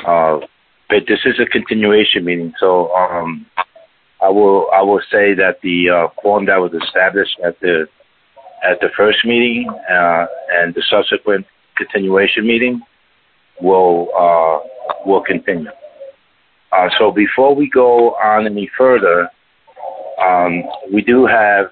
But this is a continuation meeting, so I will say that the quorum that was established at the first meeting and the subsequent continuation meeting will continue. So before we go on any further, I do have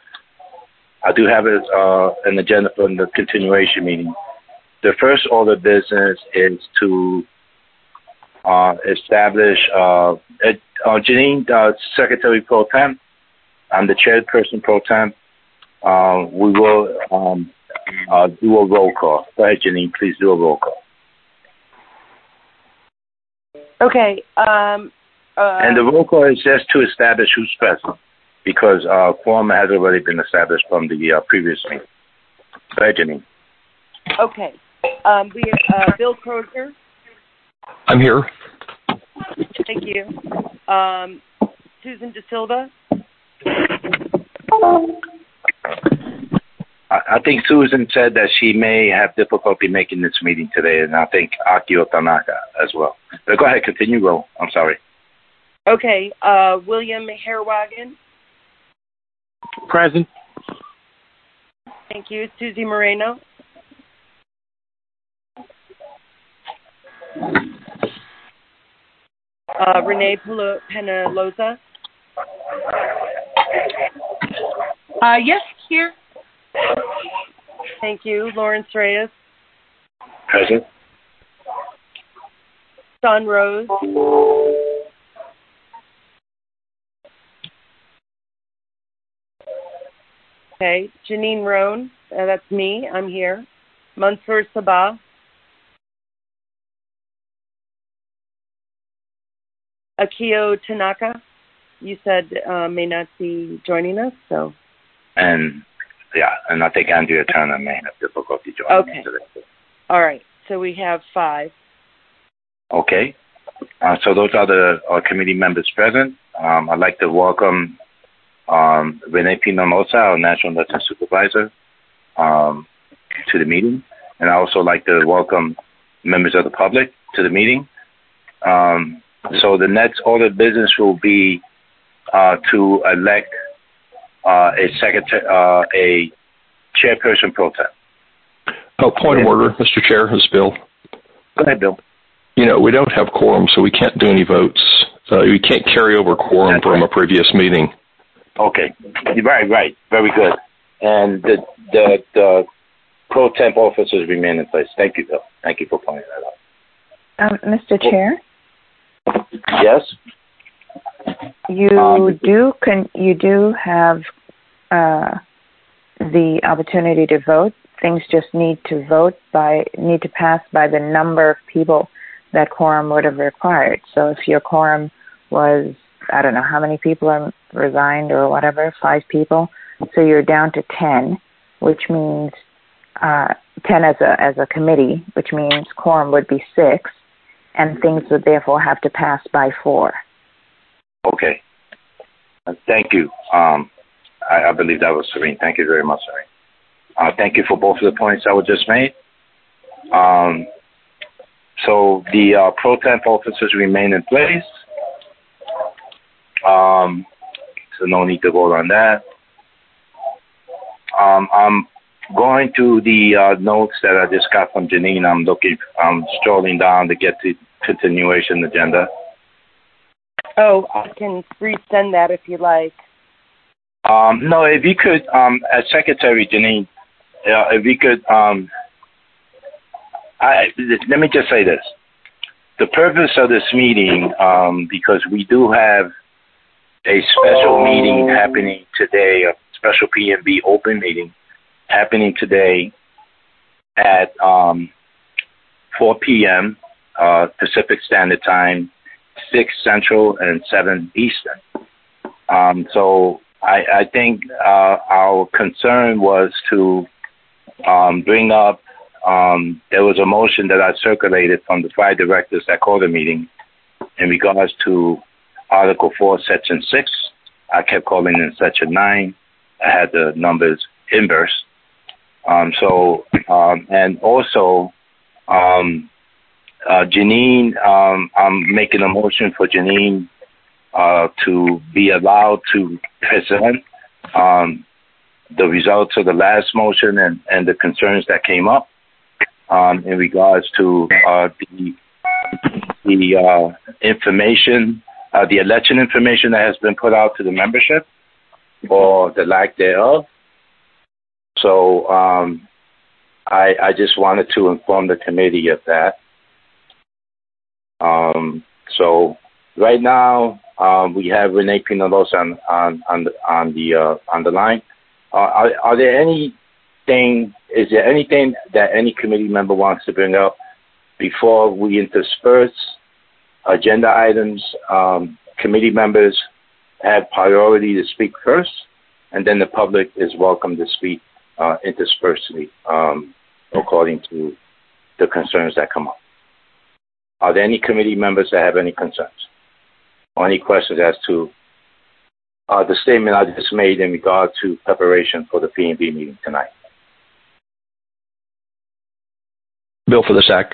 an agenda for the continuation meeting. The first order of business is to establish Janine, Secretary Pro Tem. I'm the Chairperson Pro Tem. We will do a roll call. Go ahead, Janine. Please do a roll call. Okay. And the roll call is just to establish who's present, because quorum has already been established from the previous meeting. Go ahead, Janine. Okay. We have Bill Crozier. I'm here. Thank you. Susan De Silva. I think Susan said that she may have difficulty making this meeting today, and I think Akio Tanaka as well. But go ahead, continue, Ro. I'm sorry. Okay. William Herwagen. Present. Thank you. Susie Moreno. Renee Penaloza. Yes, here. Thank you. Lawrence Reyes. Present. Sean Rose. Okay. Janine Roan. That's me. I'm here. Mansour Sabah. Akio Tanaka, you said may not be joining us, so. And I think Andrea Turner may have difficulty joining us today. All right, so we have 5. Okay, so those are the committee members present. I'd like to welcome Renee Pinomosa, our National Election Supervisor, to the meeting. And I also like to welcome members of the public to the meeting. So the next order of business will be to elect a chairperson pro tem. Oh, point of order, Mr. Chair. This is Bill. Go ahead, Bill. We don't have quorum, so we can't do any votes. We can't carry over quorum from a previous meeting. Okay. Right. Very good. And the pro temp officers remain in place. Thank you, Bill. Thank you for pointing that out. Mr. Chair? Yes? You do have the opportunity to vote. Things just need to pass by the number of people that quorum would have required. So if your quorum was, I don't know how many people are resigned or whatever, 5 people, so you're down to 10, which means 10 as a committee, which means quorum would be 6, and things would therefore have to pass by 4. Okay. Thank you. I believe that was Serene. Thank you very much, Serene. Thank you for both of the points that were just made. So the pro temp officers remain in place. So no need to vote on that. I'm going to the notes that I just got from Janine. I'm strolling down to get to continuation agenda. Oh, I can resend that if you like. No, if you could, as Secretary Janine, if you could, let me just say this. The purpose of this meeting, because we do have a special meeting happening today, a special PNB open meeting happening today at 4 p.m. Pacific Standard Time, 6 Central and 7 Eastern. So I think our concern was to bring up, there was a motion that I circulated from the 5 directors that called the meeting in regards to Article 4, Section 6. I kept calling in Section 9. I had the numbers inverse. And also, Janine, I'm making a motion for Janine to be allowed to present the results of the last motion and the concerns that came up in regards to the information, the election information that has been put out to the membership or the lack thereof. So I just wanted to inform the committee of that. So right now we have Renee Pinalos on the line. Are there anything? Is there anything that any committee member wants to bring up before we intersperse agenda items? Committee members have priority to speak first, and then the public is welcome to speak interspersely according to the concerns that come up. Are there any committee members that have any concerns or any questions as to the statement I just made in regard to preparation for the P&B meeting tonight? Bill for the SAC.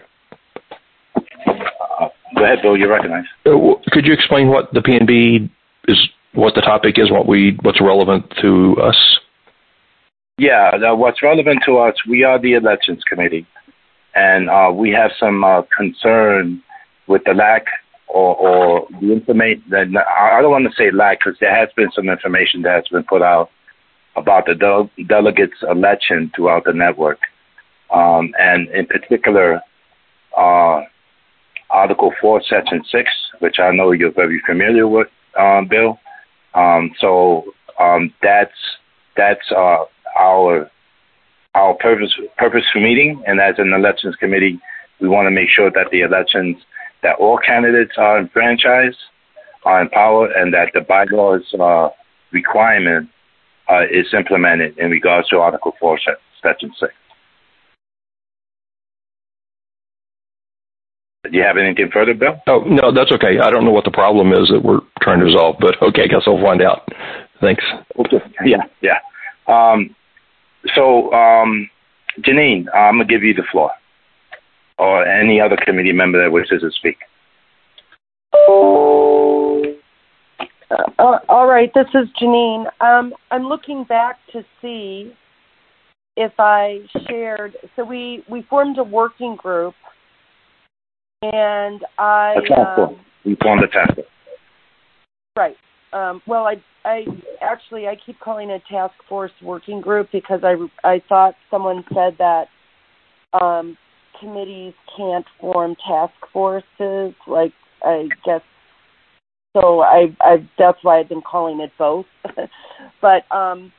Go ahead, Bill. You're recognized. Could you explain what the P&B is, what the topic is, what's relevant to us? Yeah, what's relevant to us, we are the Elections Committee, and we have some concern with the lack or the information. I don't want to say lack because there has been some information that has been put out about the delegates' election throughout the network, and in particular, Article 4, Section 6, which I know you're very familiar with, Bill. So that's our purpose for meeting, and as an elections committee, we want to make sure that the elections, that all candidates are enfranchised, are empowered, and that the bylaws requirement is implemented in regards to Article 4, Section 6. Do you have anything further, Bill? Oh, no, that's okay. I don't know what the problem is that we're trying to resolve, but okay, I guess I'll find out. Thanks. Okay. Yeah. So, Janine, I'm going to give you the floor, or any other committee member that wishes to speak. All right, this is Janine. I'm looking back to see if I shared. So we formed a working group, and A task force. We formed a task force. Right. Well, I keep calling it a task force working group because I thought someone said that committees can't form task forces. Like, I guess so. That's why I've been calling it both. But and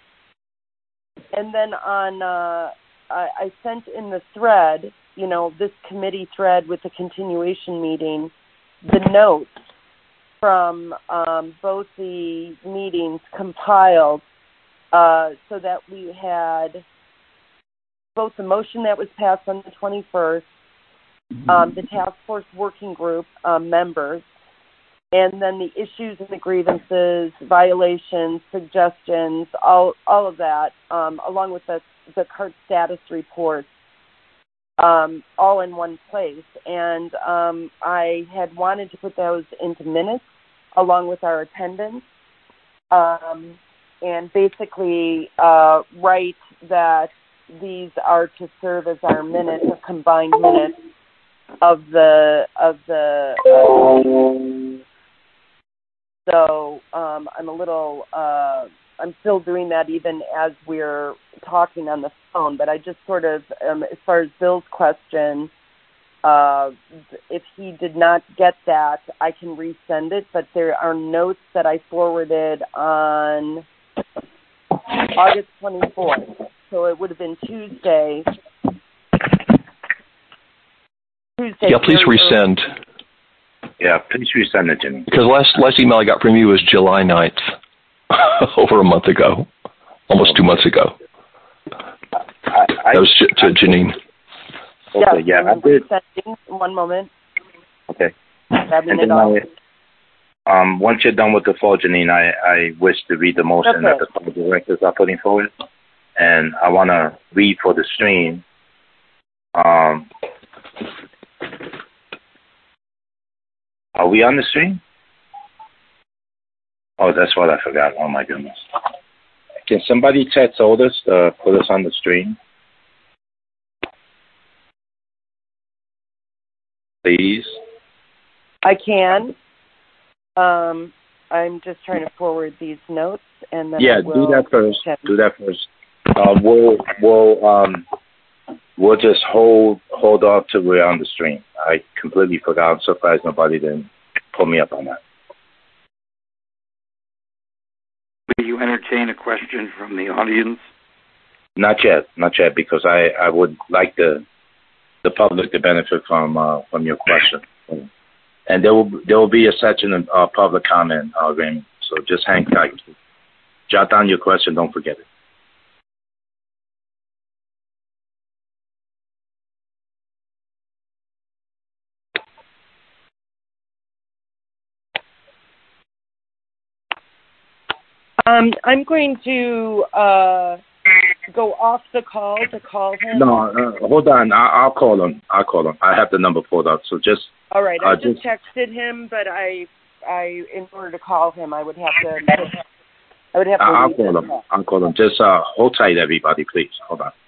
then I sent in the thread, this committee thread with the continuation meeting, the notes from both the meetings compiled so that we had both the motion that was passed on the 21st, the task force working group members, and then the issues and the grievances, violations, suggestions, all of that, along with the CART status reports, all in one place. And I had wanted to put those into minutes along with our attendance, and basically write that these are to serve as our minutes, or combined minutes of the so I'm a little I'm still doing that even as we're talking on the phone, but I just sort of as far as Bill's question, if he did not get that, I can resend it, but there are notes that I forwarded on August 24th, so it would have been Tuesday. Yeah, please resend. Yeah, please resend it, Jimmy. Because last email I got from you was July 9th, over a month ago, almost 2 months ago. That was to Janine. Okay, yeah, I did. One moment. Okay. Grabbing it all. Once you're done with the floor, Janine, I wish to read the motion that the board directors are putting forward, and I want to read for the stream Are we on the stream? Oh, that's what I forgot. Oh, my goodness. Can somebody text Otis to put us on the stream? Please. I can. I'm just trying to forward these notes, and then do that first. Do that first. We'll just hold off till we're on the stream. I completely forgot. I'm surprised nobody didn't pull me up on that. Will you entertain a question from the audience? Not yet, because I would like the public to benefit from your question. And there will be a section of public comment, Raymond. So just hang tight. Jot down your question. Don't forget it. I'm going to go off the call to call him. No, hold on. I'll call him. I have the number pulled up. So just. All right. I just texted him, but I in order to call him, I would have to. I'll call him. Just hold tight, everybody, please. Hold on.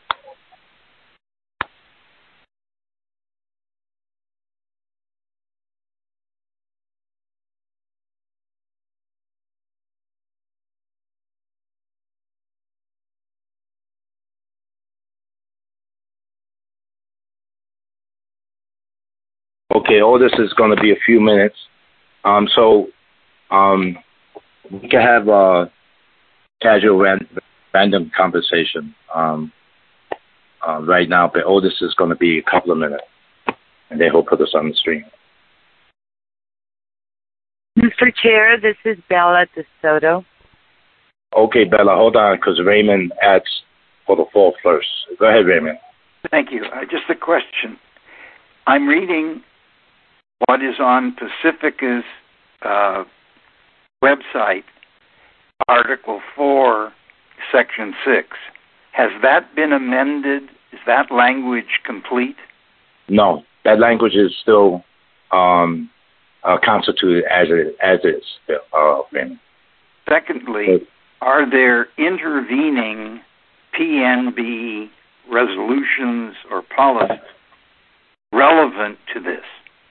Okay, all this is going to be a few minutes. So we can have a casual random conversation right now, but all this is going to be a couple of minutes, and they will put us on the stream. Mr. Chair, this is Bella DeSoto. Okay, Bella, hold on, because Raymond asks for the floor first. Go ahead, Raymond. Thank you. Just a question. I'm reading what is on Pacifica's website, Article 4, Section 6. Has that been amended? Is that language complete? No, that language is still constituted as is. Secondly, are there intervening PNB resolutions or policies relevant to this?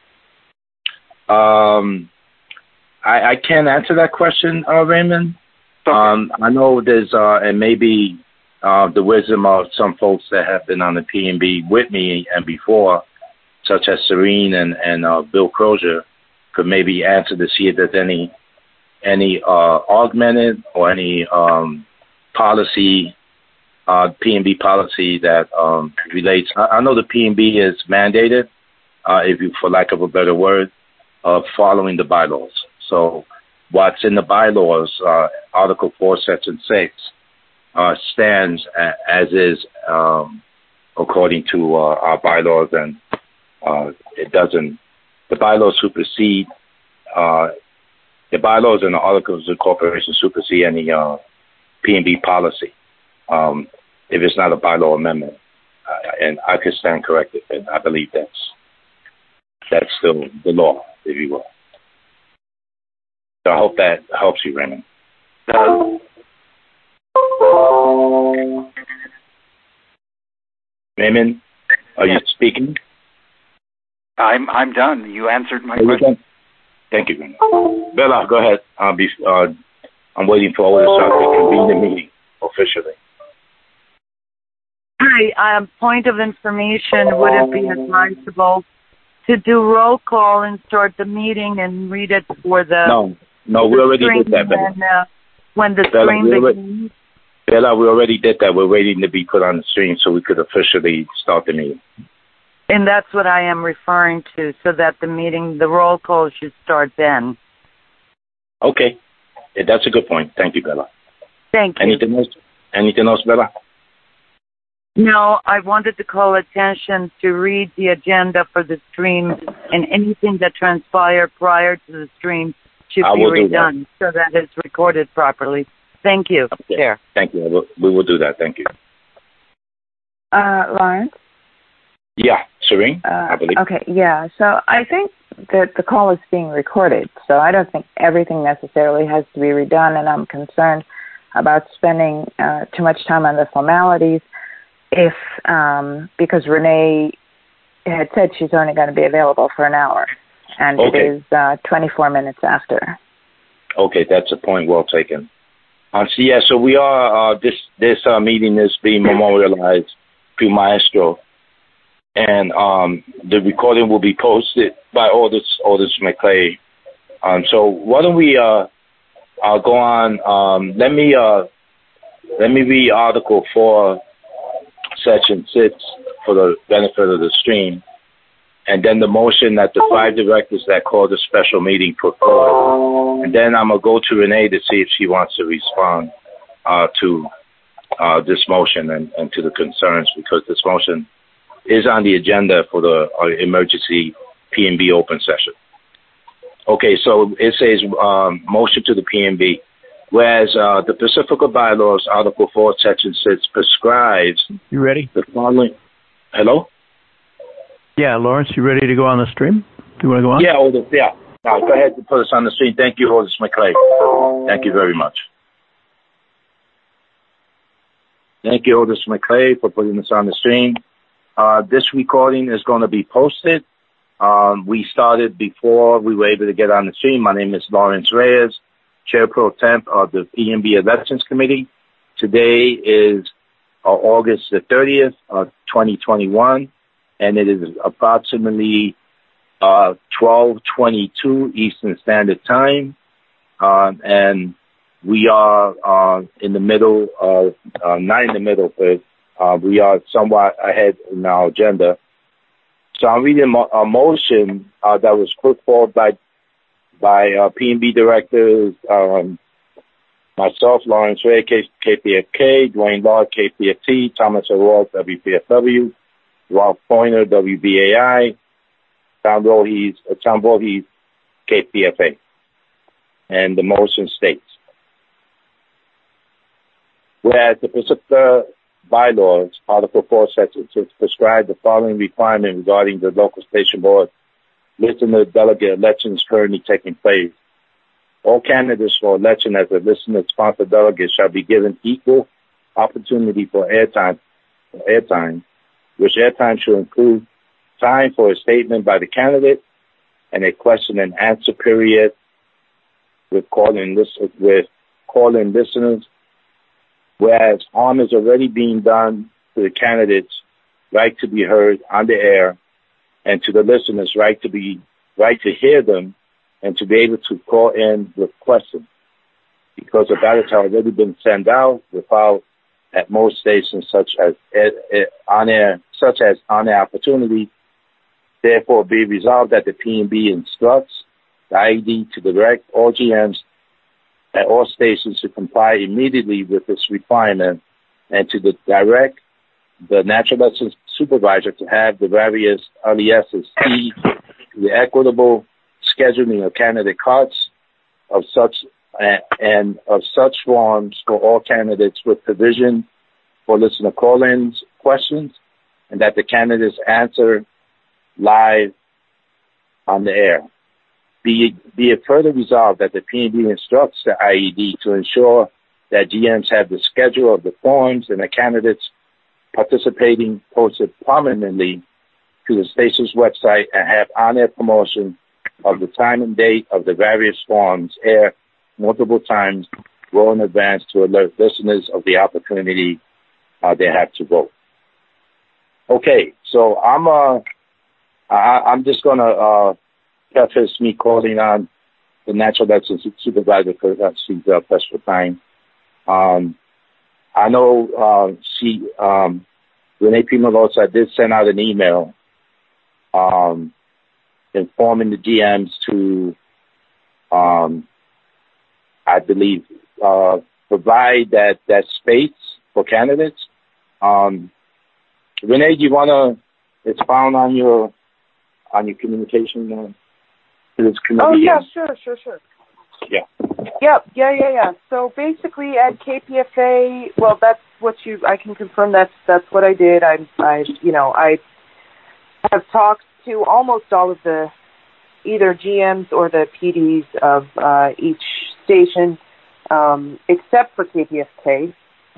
I can't answer that question, Raymond. Okay. I know there's, and maybe the wisdom of some folks that have been on the PNB with me and before, such as Serene and Bill Crozier, could maybe answer to see if there's any augmented or any policy, PNB policy that relates. I know the PNB is mandated, for lack of a better word, of following the bylaws. So what's in the bylaws, Article 4, Section 6, stands as is according to our bylaws, and it doesn't. The bylaws supersede. The bylaws and the Articles of Incorporation supersede any PNB policy if it's not a bylaw amendment. And I could stand corrected, and I believe that's still the law, if you will. So I hope that helps you, Raymond. Raymond, are you speaking? I'm done. You answered my question. Thank you, Raymond. Bella, go ahead. I'm waiting for all this to convene the meeting officially. Hi, point of information, would it be advisable to do roll call and start the meeting and read it for the... No, we already did that, Bella. When the stream begins? Bella, we already did that. We're waiting to be put on the stream so we could officially start the meeting. And that's what I am referring to, so that the roll call should start then. Okay. Yeah, that's a good point. Thank you, Bella. Thank you. Anything else, Bella? No, I wanted to call attention to read the agenda for the stream, and anything that transpired prior to the stream should be redone so that it's recorded properly. Thank you, okay. Chair. Thank you. We will do that. Thank you. Lawrence? Yeah, Serene, I believe. Okay, yeah. So I think the call is being recorded, so I don't think everything necessarily has to be redone, and I'm concerned about spending too much time on the formalities because Renee had said she's only going to be available for an hour, and it is 24 minutes after. Okay, that's a point well taken. So we are, this meeting is being memorialized through Maestro, and the recording will be posted by Aldous McClay. So why don't we go on? Let me read Article 4, Section 6 for the benefit of the stream, and then the motion that the 5 directors that called the special meeting put forward. And then I'm going to go to Renee to see if she wants to respond to this motion and to the concerns, because this motion is on the agenda for the emergency P&B open session. Okay, so it says motion to the P&B. Whereas the Pacifica Bylaws, Article 4, Section 6, prescribes... You ready? The following... Hello? Yeah, Lawrence, you ready to go on the stream? Do you want to go on? Yeah, Aldous, yeah. Now, go ahead and put us on the stream. Thank you, Aldous McClay. Thank you very much. Thank you, Aldous McClay, for putting us on the stream. This recording is going to be posted. We started before we were able to get on the stream. My name is Lawrence Reyes, Chair Pro Temp of the P&B Elections Committee. Today is August the 30th of 2021, and it is approximately 12:22 Eastern Standard Time, and we are in the middle of, not in the middle, but we are somewhat ahead in our agenda. So I'm reading a motion that was put forward by P&B directors, myself, Lawrence Ray, KPFK, Dwayne Lord, KPFT, Thomas O'Rourke, WPFW, Ralph Pointer, WBAI, Tom Voorhees, KPFA. And the motion states, whereas the Pacifica Bylaws, Article 4, Section 6, prescribe the following requirement regarding the local station board listener delegate elections currently taking place. All candidates for election as a listener-sponsored delegate shall be given equal opportunity for airtime, which airtime should include time for a statement by the candidate and a question and answer period with call-in listeners. Whereas harm is already being done to the candidates' right to be heard on the air, and to the listeners' right to hear them and to be able to call in with questions, because the ballots have already been sent out without, at most stations, such as on-air opportunity. Therefore, be resolved that the P&B instructs the IED to direct all GMs at all stations to comply immediately with this requirement, and to direct the natural elections supervisor to have the various LESs see the equitable scheduling of candidate cards of such forms for all candidates, with provision for listener call-ins questions, and that the candidates answer live on the air. Be it further resolved that the P&B instructs the IED to ensure that GMs have the schedule of the forms and the candidates participating posted prominently to the station's website, and have on-air promotion of the time and date of the various forms air multiple times well in advance to alert listeners of the opportunity they have to vote. Okay, so I'm just gonna preface me calling on the natural elections supervisor for she's pressed for time. I know Renee Pimagosa did send out an email informing the GMs to, I believe, provide that space for candidates. Renee, do you want to expound on your communication to this committee? Oh, yeah, sure. Yeah. Yeah. So basically at KPFA, well, that's what I can confirm that's what I did. I have talked to almost all of the either GMs or the PDs of each station, except for KPFK.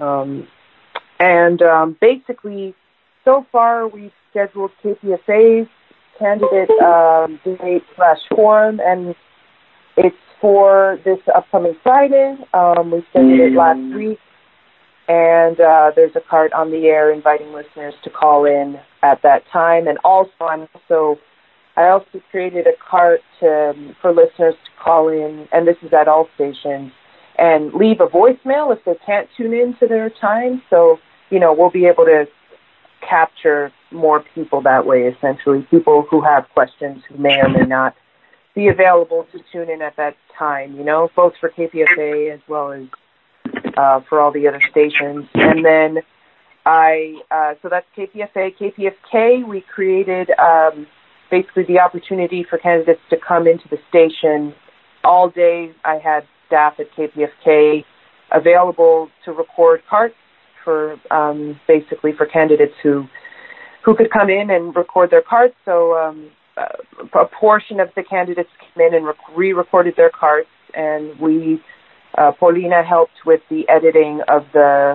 Basically, so far we've scheduled KPFA's candidate debate/forum, and it's for this upcoming Friday. We scheduled it last week, and there's a card on the air inviting listeners to call in at that time. And also, I also created a card for listeners to call in, and this is at all stations, and leave a voicemail if they can't tune in to their time. So, we'll be able to capture more people that way, essentially, people who have questions who may or may not be available to tune in at that time, both for KPFA as well as for all the other stations. And then so that's KPFA. KPFK, we created basically the opportunity for candidates to come into the station all day. I had staff at KPFK available to record carts for basically for candidates who could come in and record their carts. So a portion of the candidates came in and re-recorded their carts, and we Paulina helped with the editing of the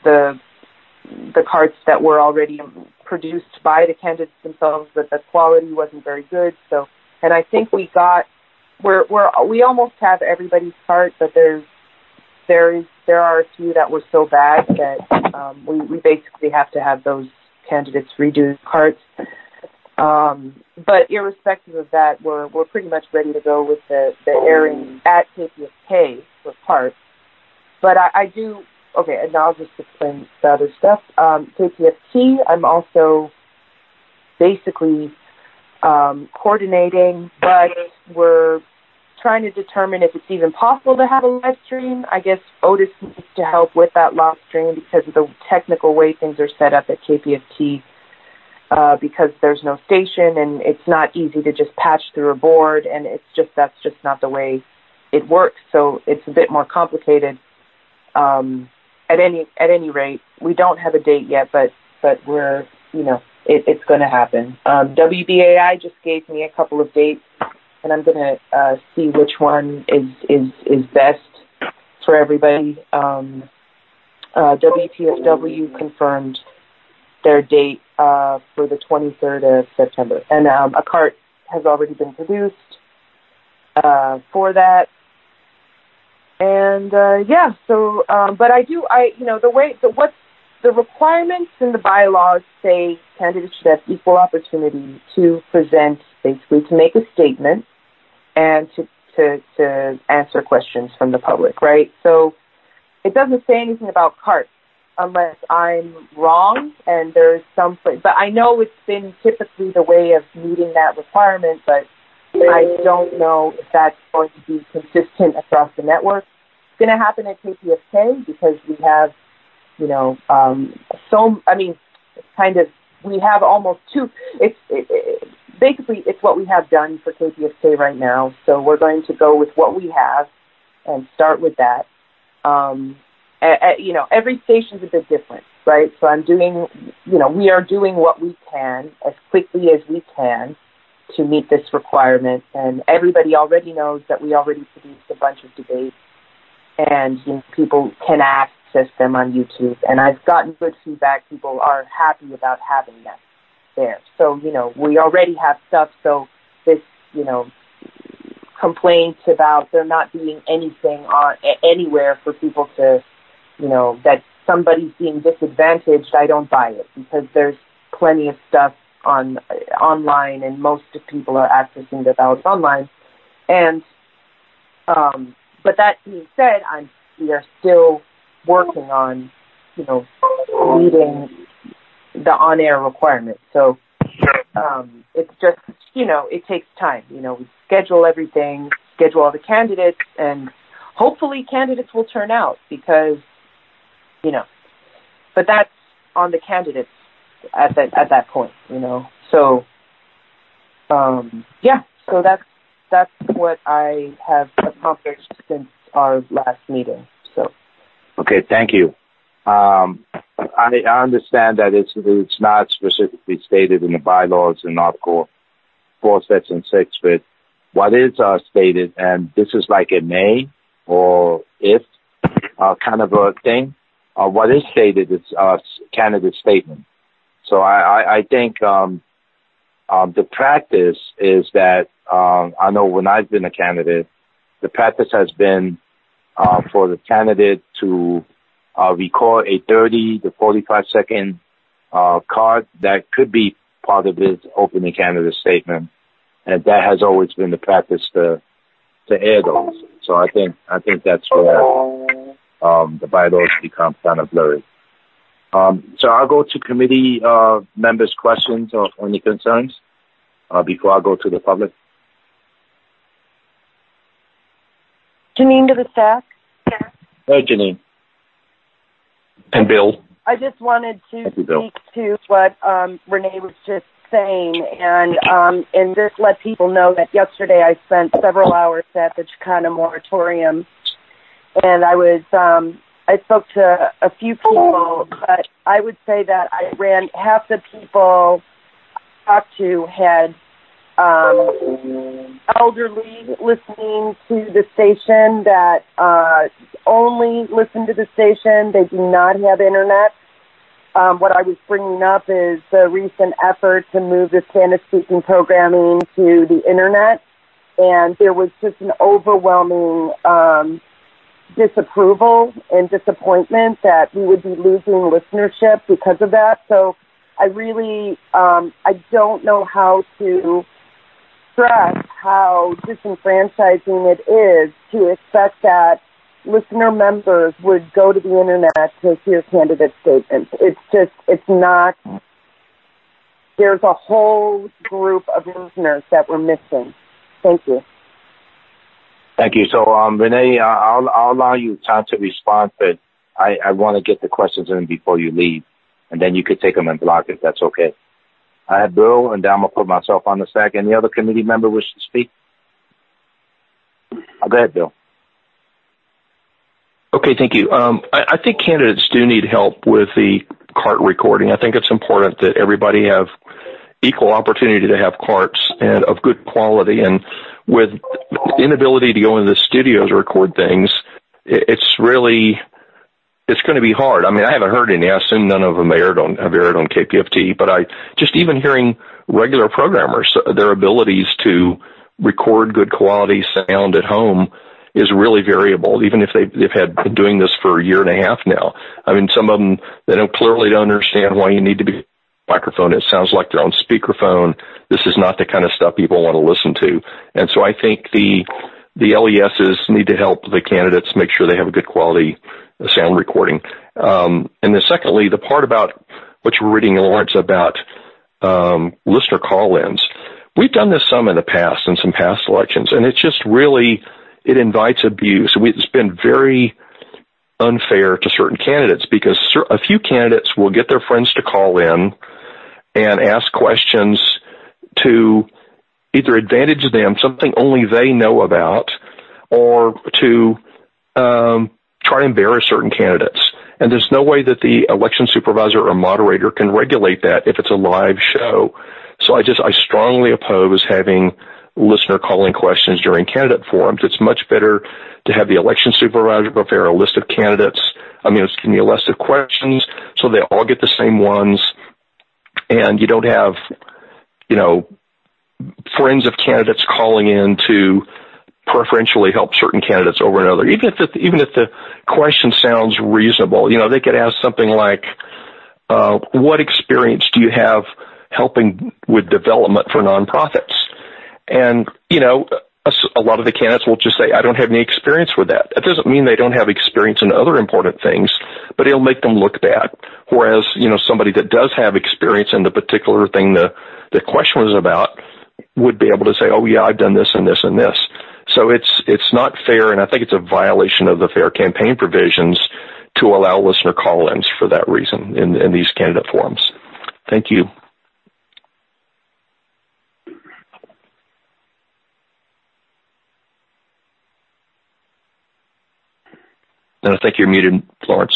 carts that were already produced by the candidates themselves, but the quality wasn't very good. So, and I think we almost have everybody's cart, but there are a few that were so bad that we basically have to have those candidates redo carts. But irrespective of that, we're pretty much ready to go with the airing at KPFK for parts. But I do, okay, and now I'll just explain the other stuff. KPFT, I'm also basically coordinating, but we're trying to determine if it's even possible to have a live stream. I guess Otis needs to help with that live stream because of the technical way things are set up at KPFT. Because there's no station and it's not easy to just patch through a board, and that's just not the way it works. So it's a bit more complicated. At any rate, we don't have a date yet, but we're, it's going to happen. WBAI just gave me a couple of dates, and I'm going to see which one is best for everybody. WPFW confirmed their date for the 23rd of September. And a cart has already been produced for that. And but the requirements in the bylaws say candidates should have equal opportunity to present, basically to make a statement and to answer questions from the public, right? So it doesn't say anything about carts, unless I'm wrong, and there's but I know it's been typically the way of meeting that requirement, but I don't know if that's going to be consistent across the network. It's going to happen at KPFK because we have, we have almost two. Basically it's what we have done for KPFK right now, so we're going to go with what we have and start with that. Every station's a bit different, right? So we are doing what we can as quickly as we can to meet this requirement. And everybody already knows that we already produced a bunch of debates, and people can access them on YouTube. And I've gotten good feedback. People are happy about having that there. So, we already have stuff. So this, complaints about there not being anything anywhere for people to, that somebody's being disadvantaged, I don't buy it, because there's plenty of stuff online, and most of people are accessing the ballots online. And but that being said, we are still working on meeting the on-air requirement. So it's just it takes time. We schedule everything, schedule all the candidates, and hopefully candidates will turn out because. But that's on the candidates at that point, So, so that's what I have accomplished since our last meeting. So. Okay, thank you. I understand that it's not specifically stated in the bylaws in Article 4, Section 6, but what is stated, and this is like a may or if kind of a thing. What is stated is candidate statement. So I think the practice is that I know when I've been a candidate, the practice has been for the candidate to record a 30 to 45 second card that could be part of his opening candidate statement, and that has always been the practice to air those. So I think that's where the bylaws become kind of blurry. So I'll go to committee members' questions or any concerns before I go to the public. Janine to the staff. Hey, Janine. And Bill. I just wanted to speak to what Renee was just saying, and just let people know that yesterday I spent several hours at the Chicana moratorium, and I spoke to a few people, but I would say that I ran half the people I talked to had elderly listening to the station that only listen to the station. They do not have internet. What I was bringing up is the recent effort to move the Spanish-speaking programming to the internet, and there was just an overwhelming disapproval and disappointment that we would be losing listenership because of that. So I really, I don't know how to stress how disenfranchising it is to expect that listener members would go to the internet to hear candidate statements. It's not, there's a whole group of listeners that we're missing. Thank you. Thank you. So, Renee, I'll allow you time to respond, but I want to get the questions in before you leave, and then you could take them and block if that's okay. I have Bill, and then I'm going to put myself on the stack. Any other committee member wish to speak? Go ahead, Bill. Okay, thank you. I think candidates do need help with the CART recording. I think it's important that everybody have equal opportunity to have CARTs and of good quality. And with inability to go into the studio to record things, it's going to be hard. I mean, I haven't heard any. I assume none of them have aired on KPFT, but just even hearing regular programmers, their abilities to record good quality sound at home is really variable, even if they've been doing this for a year and a half now. I mean, some of them, they clearly don't understand why you need to be microphone. It sounds like they're on speakerphone. This is not the kind of stuff people want to listen to. And so I think the LESs need to help the candidates make sure they have a good quality sound recording. And then secondly, the part about what you were reading, Lawrence, about listener call-ins. We've done this some in the past, in some past elections, and it's just really, it invites abuse. It's been very unfair to certain candidates because a few candidates will get their friends to call in and ask questions to either advantage them, something only they know about, or to try to embarrass certain candidates. And there's no way that the election supervisor or moderator can regulate that if it's a live show. So I strongly oppose having listener calling questions during candidate forums. It's much better to have the election supervisor prepare a list of candidates. A list of questions so they all get the same ones, and you don't have, friends of candidates calling in to preferentially help certain candidates over another. Even if the question sounds reasonable, they could ask something like, what experience do you have helping with development for nonprofits? And, a lot of the candidates will just say, I don't have any experience with that. That doesn't mean they don't have experience in other important things, but it'll make them look bad. Whereas, somebody that does have experience in the particular thing the question was about would be able to say, oh yeah, I've done this and this and this. So it's not fair, and I think it's a violation of the fair campaign provisions to allow listener call-ins for that reason in these candidate forums. Thank you. And I think you're muted, Florence.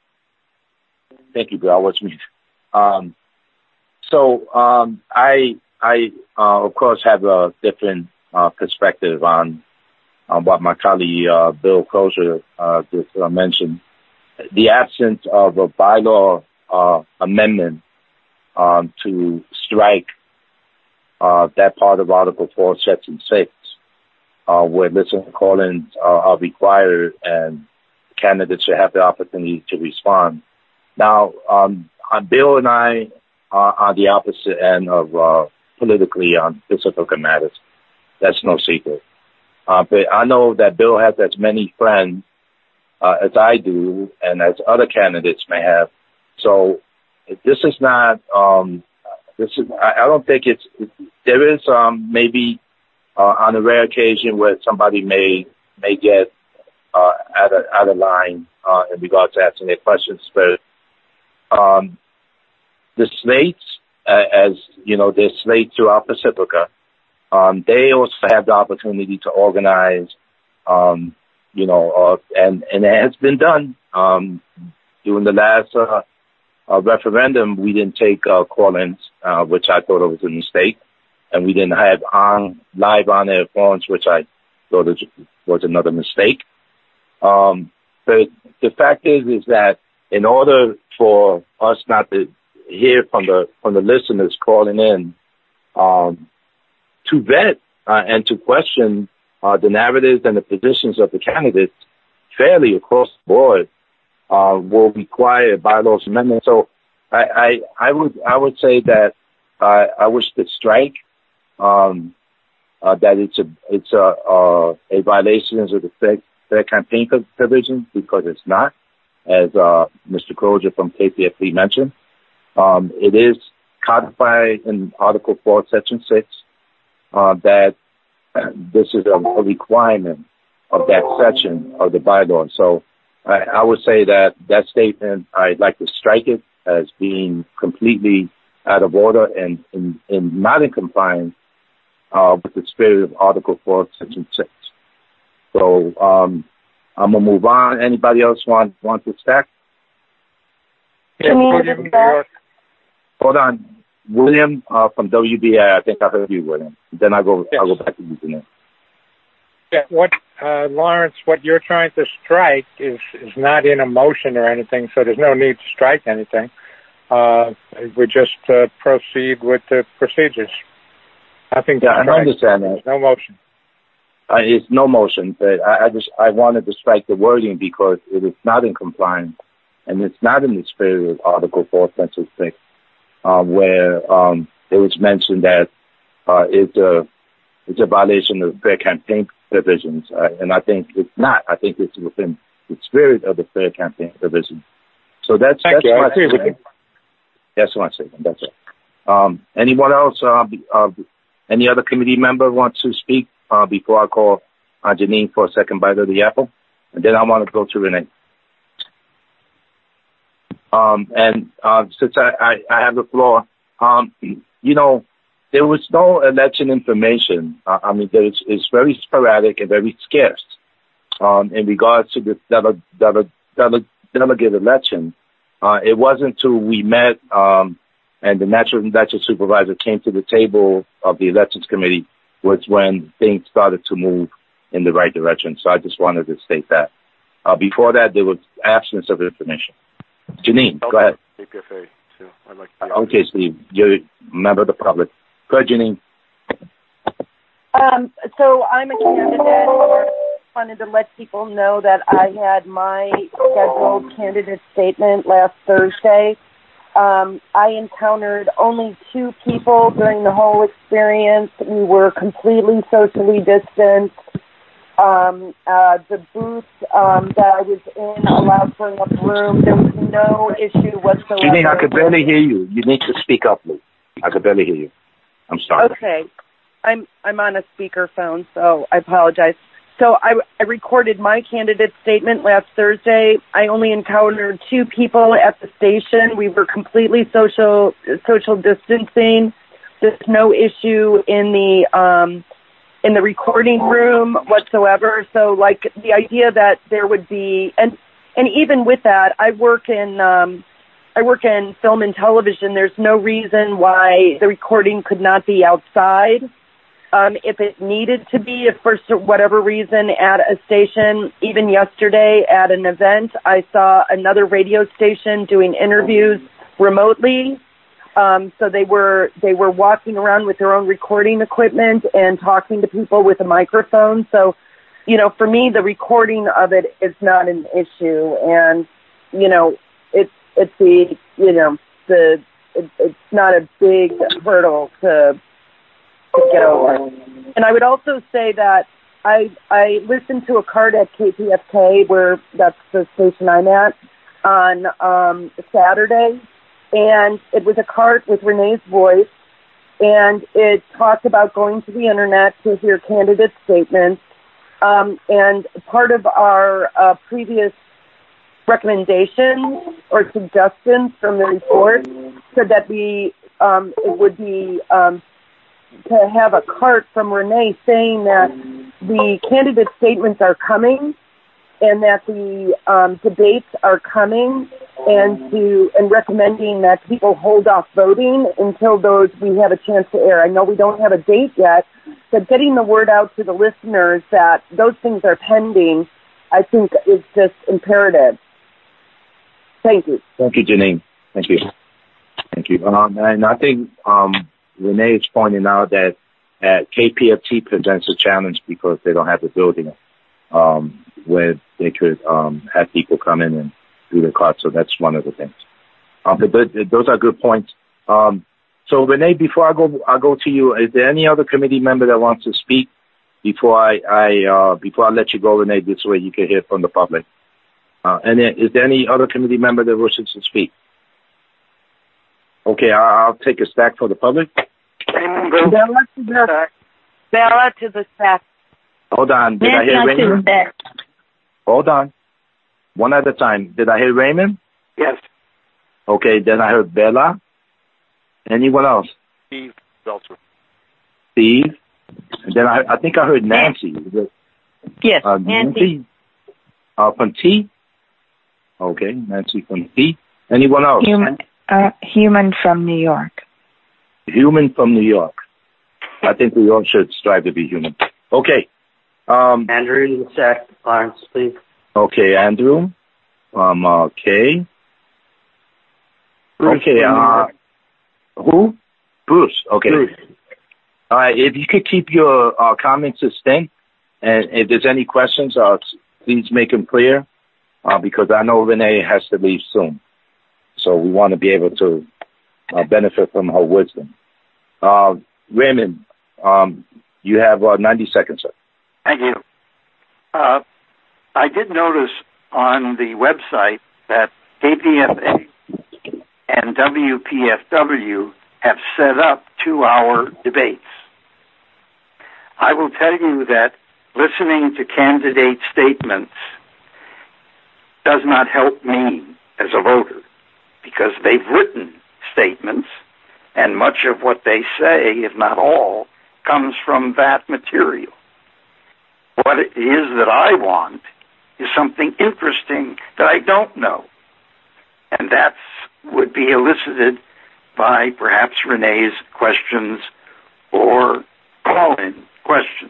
Thank you, Bill. I was muted. of course, have a different perspective on what my colleague Bill Crozier just mentioned. The absence of a bylaw amendment to strike that part of Article 4, Section 6, where listening call-ins are required and candidates should have the opportunity to respond. Now, Bill and I are on the opposite end of politically on Pacifica matters. That's no secret. But I know that Bill has as many friends as I do and as other candidates may have. So this is not, I don't think there is maybe on a rare occasion where somebody may get out of line in regards to asking their questions. But the slates, as you know, there's slates throughout Pacifica. They also have the opportunity to organize, and it has been done. During the last referendum, we didn't take call-ins, which I thought was a mistake, and we didn't have live on-air phones, which I thought was another mistake. But the fact is that in order for us not to hear from the listeners calling in, to vet and to question the narratives and the positions of the candidates fairly across the board will require bylaws amendment. So I would say that I wish to strike that it's a violation of the fair campaign provision, because it's not, as Mr. Crozier from KPFB mentioned. It is codified in Article 4, Section 6. That this is a requirement of that section of the bylaw. So I would say that statement, I'd like to strike it as being completely out of order and not in compliance with the spirit of Article 4, Section 6. So I'm going to move on. Anybody else want to stack? Yeah, William, New York. Hold on. William from WBA, I think I heard you, William. Then I'll go back to you, Janine. Yeah, Lawrence, what you're trying to strike is not in a motion or anything, so there's no need to strike anything. We just proceed with the procedures. Nothing to strike. I understand that. No motion. It's no motion, but I wanted to strike the wording because it is not in compliance, and it's not in the spirit of Article 4, Section 6. Where it was mentioned that it's a violation of fair campaign provisions, and I think it's not. I think it's within the spirit of the fair campaign provision. So that's my statement. That's my statement. That's it. Anyone else? Any other committee member want to speak before I call Janine for a second bite of the apple, and then I want to go to Renee. Since I have the floor, there was no election information. It's very sporadic and very scarce in regards to the delegate election. It wasn't until we met and the national election supervisor came to the table of the elections committee was when things started to move in the right direction. So I just wanted to state that. Before that, there was absence of information. Janine, go ahead. KPFA, too. I'd like to okay, Steve, you're a member of the public. Go ahead, Janine. So I'm a candidate. I wanted to let people know that I had my scheduled candidate statement last Thursday. I encountered only 2 people during the whole experience. We were completely socially distanced. The booth that I was in allowed for enough room. There was no issue whatsoever. Janine, I could barely hear you. You need to speak up, please. I could barely hear you. I'm sorry. Okay. I'm on a speakerphone, so I apologize. So I recorded my candidate statement last Thursday. I only encountered 2 people at the station. We were completely social distancing. There's no issue in the recording room whatsoever. So like the idea that there would be, and even with that, I work in I work in film and television. There's no reason why the recording could not be outside. If it needed to be, if for whatever reason at a station, even yesterday at an event, I saw another radio station doing interviews remotely. So they were walking around with their own recording equipment and talking to people with a microphone. So, you know, for me, the recording of it is not an issue. And, you know, it's not a big hurdle to get over. And I would also say that I listened to a cart at KPFK, where that's the station I'm at, on Saturday, and it was a cart with Renee's voice, and it talked about going to the internet to hear candidate statements. And part of our previous recommendations or suggestions from the report said that it would be to have a cart from Renee saying that the candidate statements are coming and that the debates are coming, and recommending that people hold off voting until those we have a chance to air. I know we don't have a date yet, but getting the word out to the listeners that those things are pending, I think is just imperative. Thank you. Thank you, Janine. Thank you. Thank you. And I think Renee is pointing out that KPFT presents a challenge because they don't have the building where they could have people come in and do the cards. So that's one of the things. But those are good points. So Renee, before I go to you, is there any other committee member that wants to speak before I let you go, Renee? This way you can hear from the public. And then, is there any other committee member that wishes to speak? Okay, I'll take a stack for the public. Bella to the stack. Hold on. Did I hear Raymond? Hold on. One at a time. Did I hear Raymond? Yes. Okay, then I heard Bella. Anyone else? Steve Zeltzer. Steve. And then I think I heard Nancy. Yes, Nancy. From T? Okay, Nancy from T. Anyone else? Human from New York. Human from New York. I think we all should strive to be human. Okay. Andrew to the stack, Lawrence, please. Okay, Andrew. Okay. Bruce, okay, who? Bruce. Okay. Bruce. All right, if you could keep your comments succinct, and if there's any questions, please make them clear, because I know Renee has to leave soon. So we want to be able to benefit from her wisdom. Raymond, you have 90 seconds, sir. Thank you. I did notice on the website that KPFA and WPFW have set up 2-hour debates. I will tell you that listening to candidate statements does not help me as a voter, because they've written statements, and much of what they say, if not all, comes from that material. What it is that I want is something interesting that I don't know, and that would be elicited by perhaps Renee's questions or call-in questions.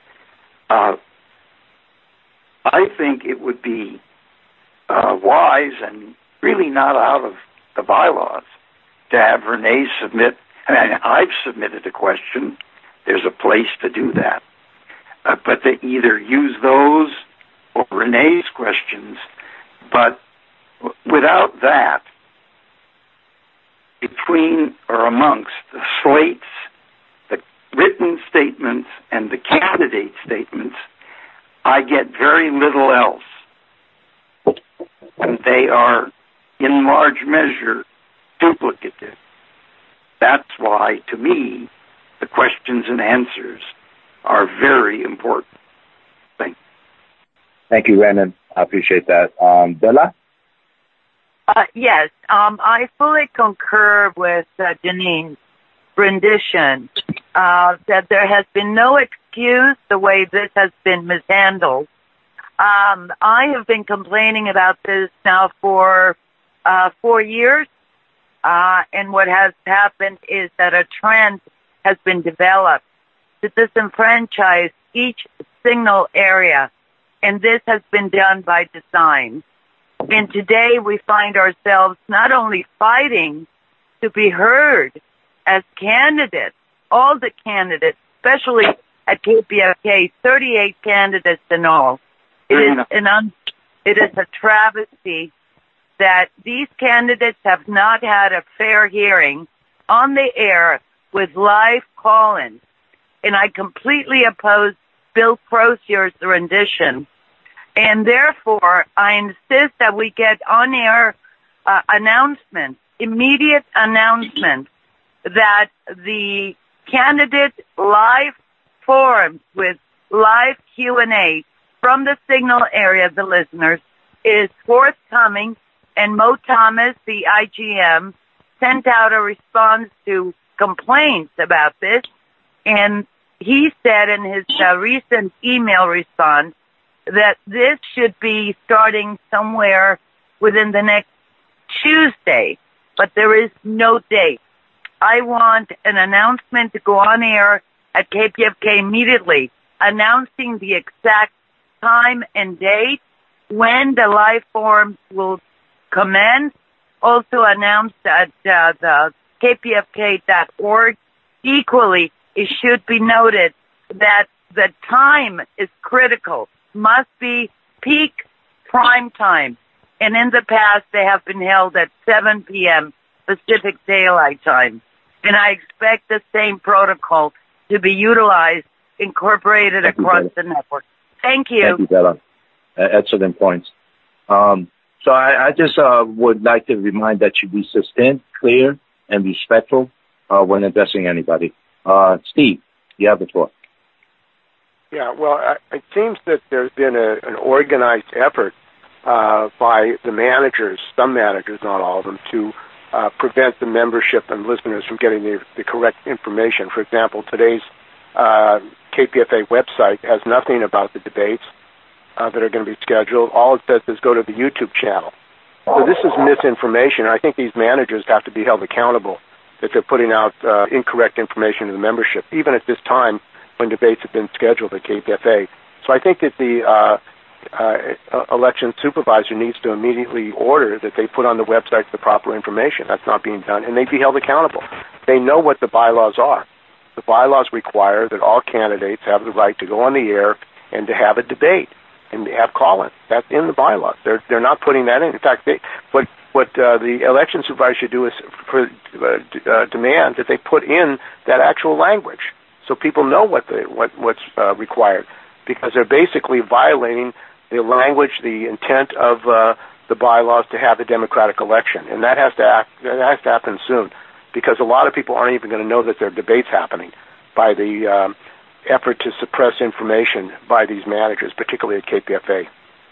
I think it would be wise and really not out of the bylaws to have Renee submit. I mean, I've submitted a question. There's a place to do that. But to either use those or Renee's questions. But without that, between or amongst the slates, the written statements, and the candidate statements, I get very little else. And they are, in large measure, duplicative. That's why, to me, the questions and answers are very important. Thank you. Thank you, Raymond. I appreciate that. Bella? Yes, I fully concur with Janine's rendition that there has been no excuse the way this has been mishandled. I have been complaining about this now for 4 years. And what has happened is that a trend has been developed to disenfranchise each signal area. And this has been done by design. And today we find ourselves not only fighting to be heard as candidates, all the candidates, especially at KPFK, 38 candidates in all. It is a travesty that these candidates have not had a fair hearing on the air with live call-ins. And I completely oppose Bill Crocier's rendition. And therefore, I insist that we get on-air announcements, immediate announcements, that the candidate live forums with live Q&A from the signal area, the listeners, is forthcoming. And Mo Thomas, the IGM, sent out a response to complaints about this. And he said in his recent email response that this should be starting somewhere within the next Tuesday, but there is no date. I want an announcement to go on air at KPFK immediately, announcing the exact time and date when the live forums will commence. Also announced at the kpfk.org. Equally, it should be noted that the time is critical, must be peak prime time. And in the past, they have been held at 7 p.m. Pacific Daylight Time. And I expect the same protocol to be utilized, incorporated across the network. Thank you. Thank you, Bella. Excellent points. So I just would like to remind that you be succinct, clear, and respectful when addressing anybody. Steve, you have the floor. Yeah, well, it seems that there's been an organized effort by the managers, some managers, not all of them, to prevent the membership and listeners from getting the correct information. For example, today's KPFA website has nothing about the debates that are going to be scheduled. All it says is go to the YouTube channel. So this is misinformation. I think these managers have to be held accountable that they're putting out incorrect information to the membership, even at this time when debates have been scheduled at KPFA. So I think that the election supervisor needs to immediately order that they put on the website the proper information. That's not being done, and they'd be held accountable. They know what the bylaws are. The bylaws require that all candidates have the right to go on the air and to have a debate and to have call-ins. That's in the bylaws. They're not putting that in. In fact, what the election supervisor should do is demand that they put in that actual language so people know what's required, because they're basically violating the language, the intent of the bylaws to have a democratic election, and that has to happen soon, because a lot of people aren't even going to know that there are debates happening by the effort to suppress information by these managers, particularly at KPFA.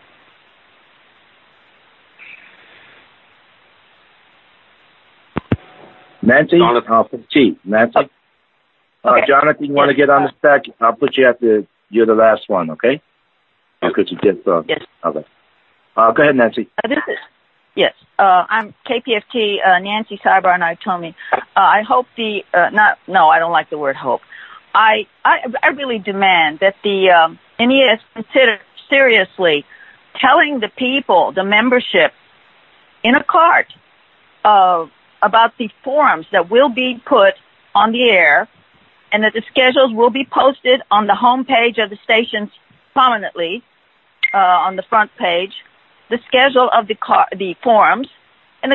Nancy, Nancy. Okay. Jonathan, you want to get on the stack? I'll put you you're the last one, okay? Because you did. Yes. Okay. Go ahead, Nancy. Yes. I'm KPFT, Nancy Cyber and Itomi. I hope I don't like the word hope. I really demand that the NES consider seriously telling the people, the membership, in a cart about the forums that will be put on the air, and that the schedules will be posted on the homepage of the stations prominently on the front page. The schedule of the forums and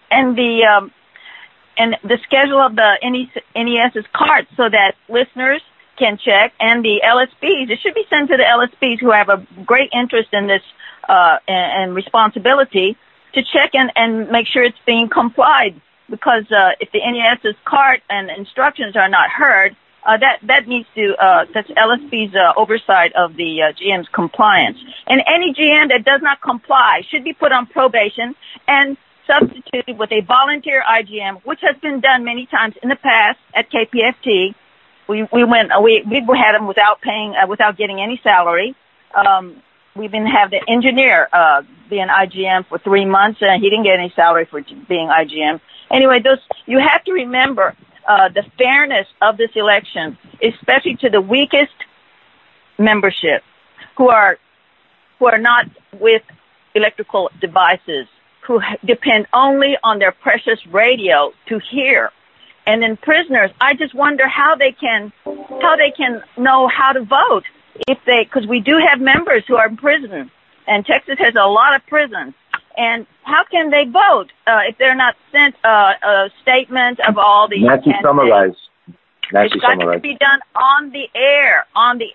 the schedule of the NES's cart, so that listeners can check, and the LSPs. It should be sent to the LSPs who have a great interest in this and responsibility to check and make sure it's being complied. Because if the NES's cart and instructions are not heard, that needs to that's LSP's oversight of the GM's compliance. And any GM that does not comply should be put on probation and substituted with a volunteer IGM, which has been done many times in the past at KPFT. We had them without getting any salary. we've been having the engineer being IGM for 3 months, and he didn't get any salary for being IGM. Anyway, you have to remember the fairness of this election, especially to the weakest membership who are not with electrical devices, who depend only on their precious radio to hear. And then prisoners, I just wonder how they can know how to vote because we do have members who are in prison, and Texas has a lot of prisons. And how can they vote if they're not sent a statement of all the Nancy, summarize. It's got to be done on the air.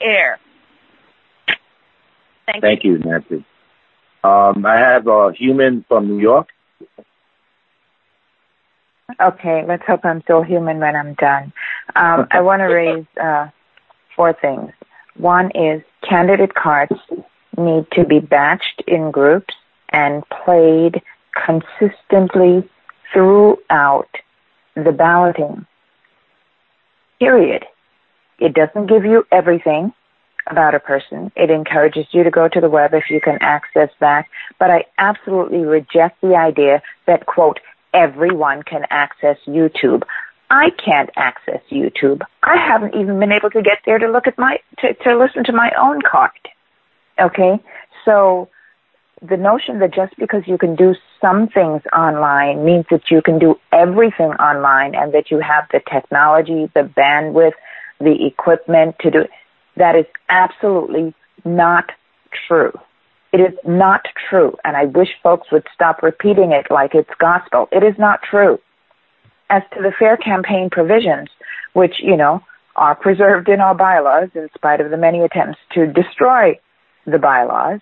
Thank you, Nancy. I have a human from New York. Okay, let's hope I'm still human when I'm done. I want to raise 4 things. One is candidate cards need to be batched in groups and played consistently throughout the balloting. Period. It doesn't give you everything about a person. It encourages you to go to the web if you can access that. But I absolutely reject the idea that, quote, everyone can access YouTube. I can't access YouTube. I haven't even been able to get there to look at to listen to my own card. Okay? So the notion that just because you can do some things online means that you can do everything online and that you have the technology, the bandwidth, the equipment to do it, that is absolutely not true. It is not true, and I wish folks would stop repeating it like it's gospel. It is not true. As to the fair campaign provisions, which, are preserved in our bylaws in spite of the many attempts to destroy the bylaws,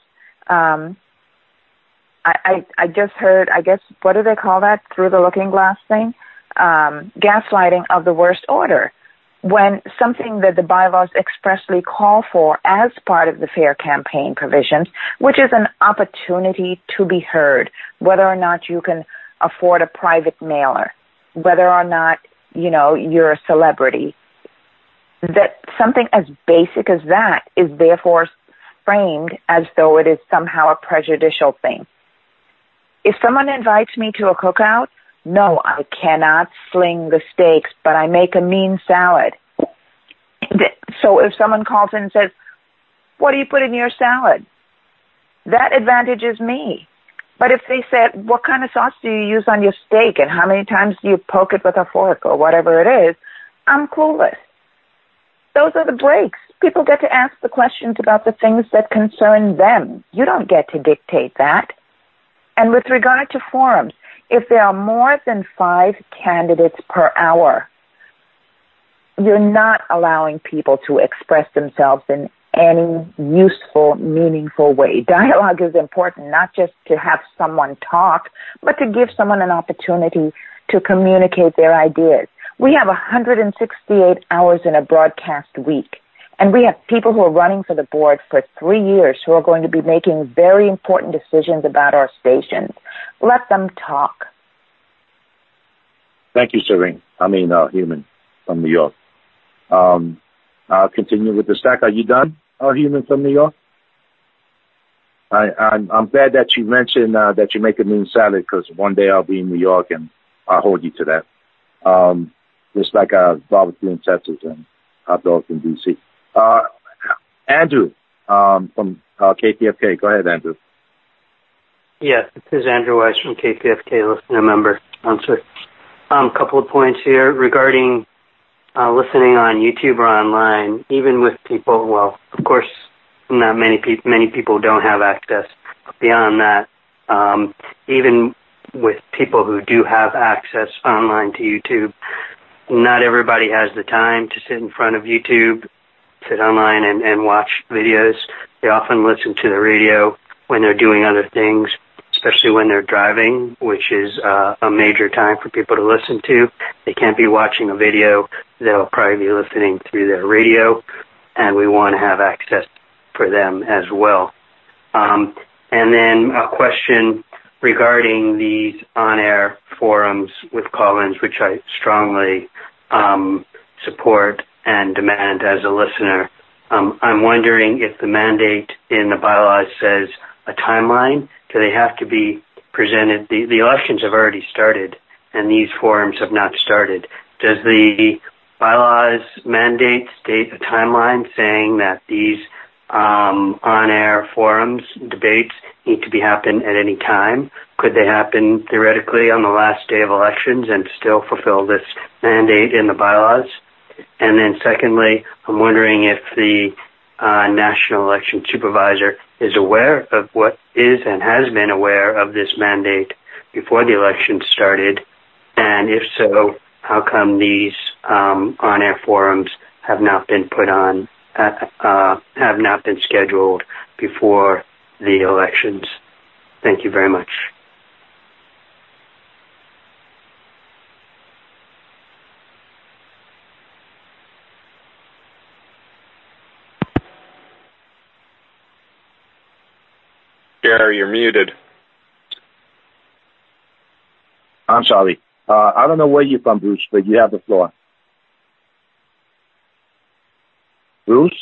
I just heard, I guess, what do they call that, through the looking glass thing? Gaslighting of the worst order. When something that the bylaws expressly call for as part of the fair campaign provisions, which is an opportunity to be heard, whether or not you can afford a private mailer, whether or not, you're a celebrity, that something as basic as that is therefore framed as though it is somehow a prejudicial thing. If someone invites me to a cookout, no, I cannot sling the steaks, but I make a mean salad. So if someone calls in and says, what do you put in your salad? That advantages me. But if they said, what kind of sauce do you use on your steak and how many times do you poke it with a fork or whatever it is, I'm clueless. Those are the breaks. People get to ask the questions about the things that concern them. You don't get to dictate that. And with regard to forums, if there are more than 5 candidates per hour, you're not allowing people to express themselves in any useful, meaningful way. Dialogue is important, not just to have someone talk, but to give someone an opportunity to communicate their ideas. We have 168 hours in a broadcast week, and we have people who are running for the board for 3 years who are going to be making very important decisions about our stations. Let them talk. Thank you, Serene. Human from New York. I'll continue with the stack. Are you done, Human from New York? I'm glad that you mentioned that you make a mean salad, because one day I'll be in New York and I'll hold you to that. Just like a barbecue in Texas and hot dogs in D.C. Andrew from KPFK. Go ahead, Andrew. Yes, this is Andrew Weiss from KPFK, listener member, sponsor. A couple of points here regarding listening on YouTube or online, even with people, well, of course, not many people don't have access. Beyond that, even with people who do have access online to YouTube, not everybody has the time to sit in front of YouTube, sit online and watch videos. They often listen to the radio when they're doing other things, especially when they're driving, which is a major time for people to listen to. They can't be watching a video. They'll probably be listening through their radio, and we want to have access for them as well. And then a question regarding these on-air forums with call-ins, which I strongly support and demand as a listener. I'm wondering if the mandate in the bylaws says a timeline? Do they have to be presented? The elections have already started, and these forums have not started. Does the bylaws mandate state a timeline saying that these on-air forums, debates, need to be happen at any time? Could they happen theoretically on the last day of elections and still fulfill this mandate in the bylaws? And then secondly, I'm wondering if the National Election Supervisor is aware of what is and has been aware of this mandate before the election started, and if so, how come these on-air forums have not been put on, have not been scheduled before the elections? Thank you very much. Gary, you're muted. I'm sorry. I don't know where you're from, Bruce, but you have the floor. Bruce?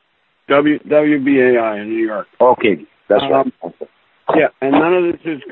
WBAI in New York. Okay, that's right. Yeah, and none of this is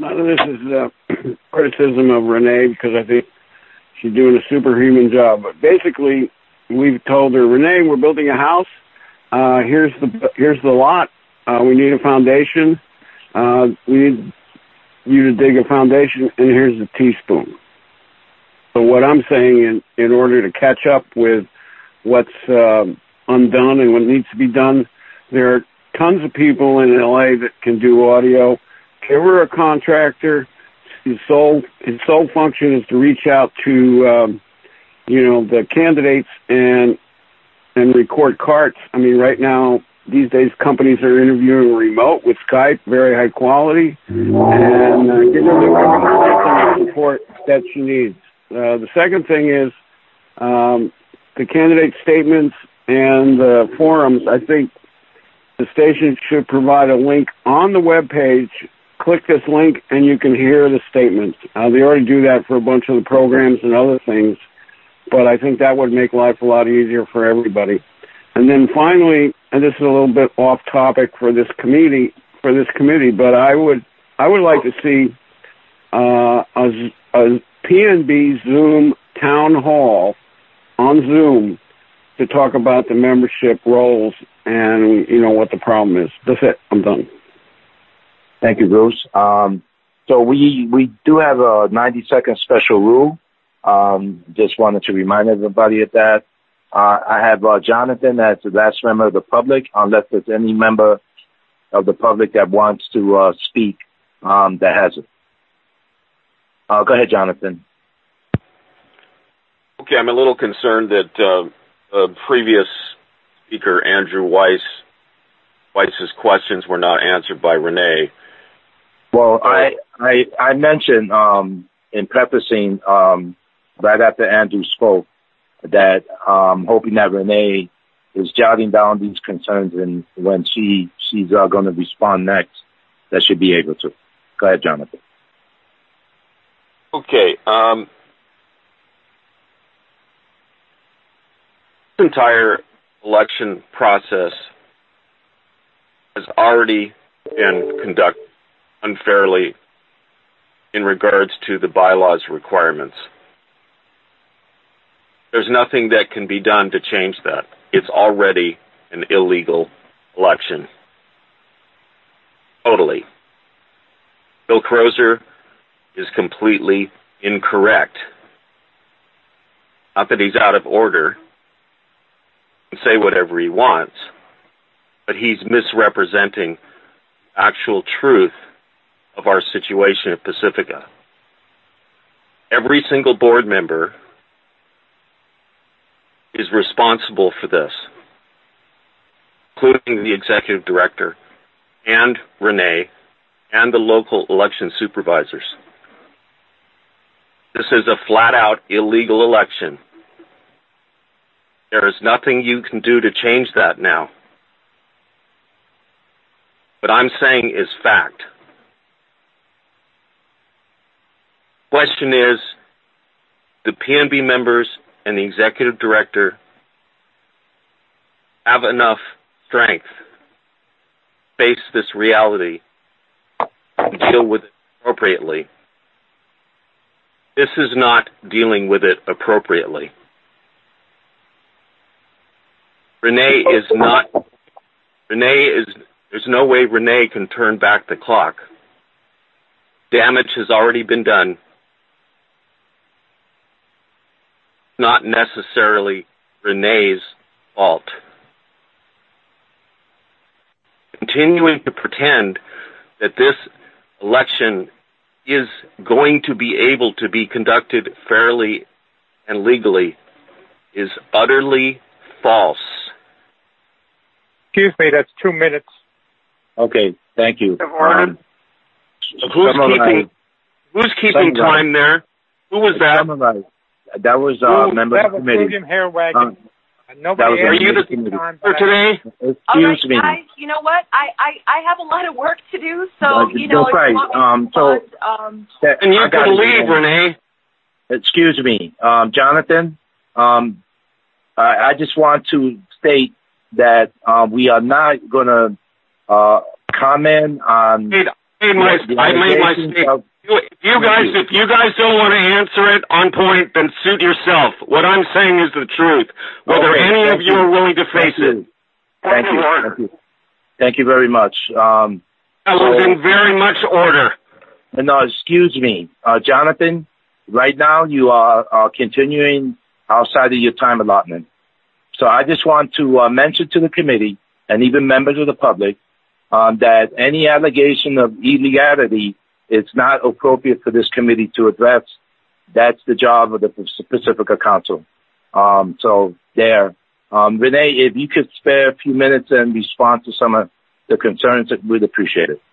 criticism of Renee, because I think she's doing a superhuman job. But basically, we've told her, Renee, we're building a house. Here's the lot. We need a foundation. We need you to dig a foundation, and here's a teaspoon. So what I'm saying, in order to catch up with what's undone and what needs to be done, there are tons of people in LA that can do audio. Give her a contractor. His sole function is to reach out to the candidates and record carts. I mean, right now, these days, companies are interviewing remote with Skype, very high quality, and give her the support that she needs. The second thing is the candidate statements and the forums. I think the station should provide a link on the web page. Click this link, and you can hear the statements. They already do that for a bunch of the programs and other things, but I think that would make life a lot easier for everybody. And then finally, and this is a little bit off topic for this committee, but I would like to see a PNB Zoom town hall on Zoom to talk about the membership roles and what the problem is. That's it. I'm done. Thank you, Bruce. So we do have a 90-second special rule. Just wanted to remind everybody of that. I have Jonathan as the last member of the public, unless there's any member of the public that wants to speak that has it. Go ahead, Jonathan. Okay, I'm a little concerned that previous speaker, Andrew Weiss's questions were not answered by Renee. Well, I mentioned in prefacing right after Andrew spoke that hoping that Renee is jotting down these concerns, and when she's going to respond next, that she'll be able to. Go ahead, Jonathan. Okay. This entire election process has already been conducted unfairly in regards to the bylaws requirements. There's nothing that can be done to change that. It's already an illegal election. Totally. Bill Crozer is completely incorrect. Not that he's out of order and say whatever he wants, but he's misrepresenting the actual truth of our situation at Pacifica. Every single board member is responsible for this, including the executive director and Renee and the local election supervisors. This is a flat-out illegal election. There is nothing you can do to change that now. What I'm saying is fact. Question is, the PNB members and the executive director have enough strength face this reality and deal with it appropriately. This is not dealing with it appropriately. There's no way Renee can turn back the clock. Damage has already been done. Not necessarily Renee's fault. Continuing to pretend that this election is going to be able to be conducted fairly and legally is utterly false. Excuse me, that's 2 minutes. Okay, thank you. Who's keeping time there? Who was that? That was member of the committee. William Hairwagon. Nobody are you the time today? Excuse me. Guys, you know what? I have a lot of work to do, so and you can leave, Renee. Excuse me, Jonathan. I just want to state that we are not going to comment on. I made my statement. If you guys don't want to answer it on point, then suit yourself. What I'm saying is the truth. Whether any of you are willing to face it. Thank you very much. That was in very much order. No, excuse me, Jonathan. Right now, you are continuing outside of your time allotment. So I just want to mention to the committee and even members of the public that any allegation of illegality is not appropriate for this committee to address. That's the job of the Pacifica Council. So there. Renee, if you could spare a few minutes and respond to some of the concerns, we'd appreciate it.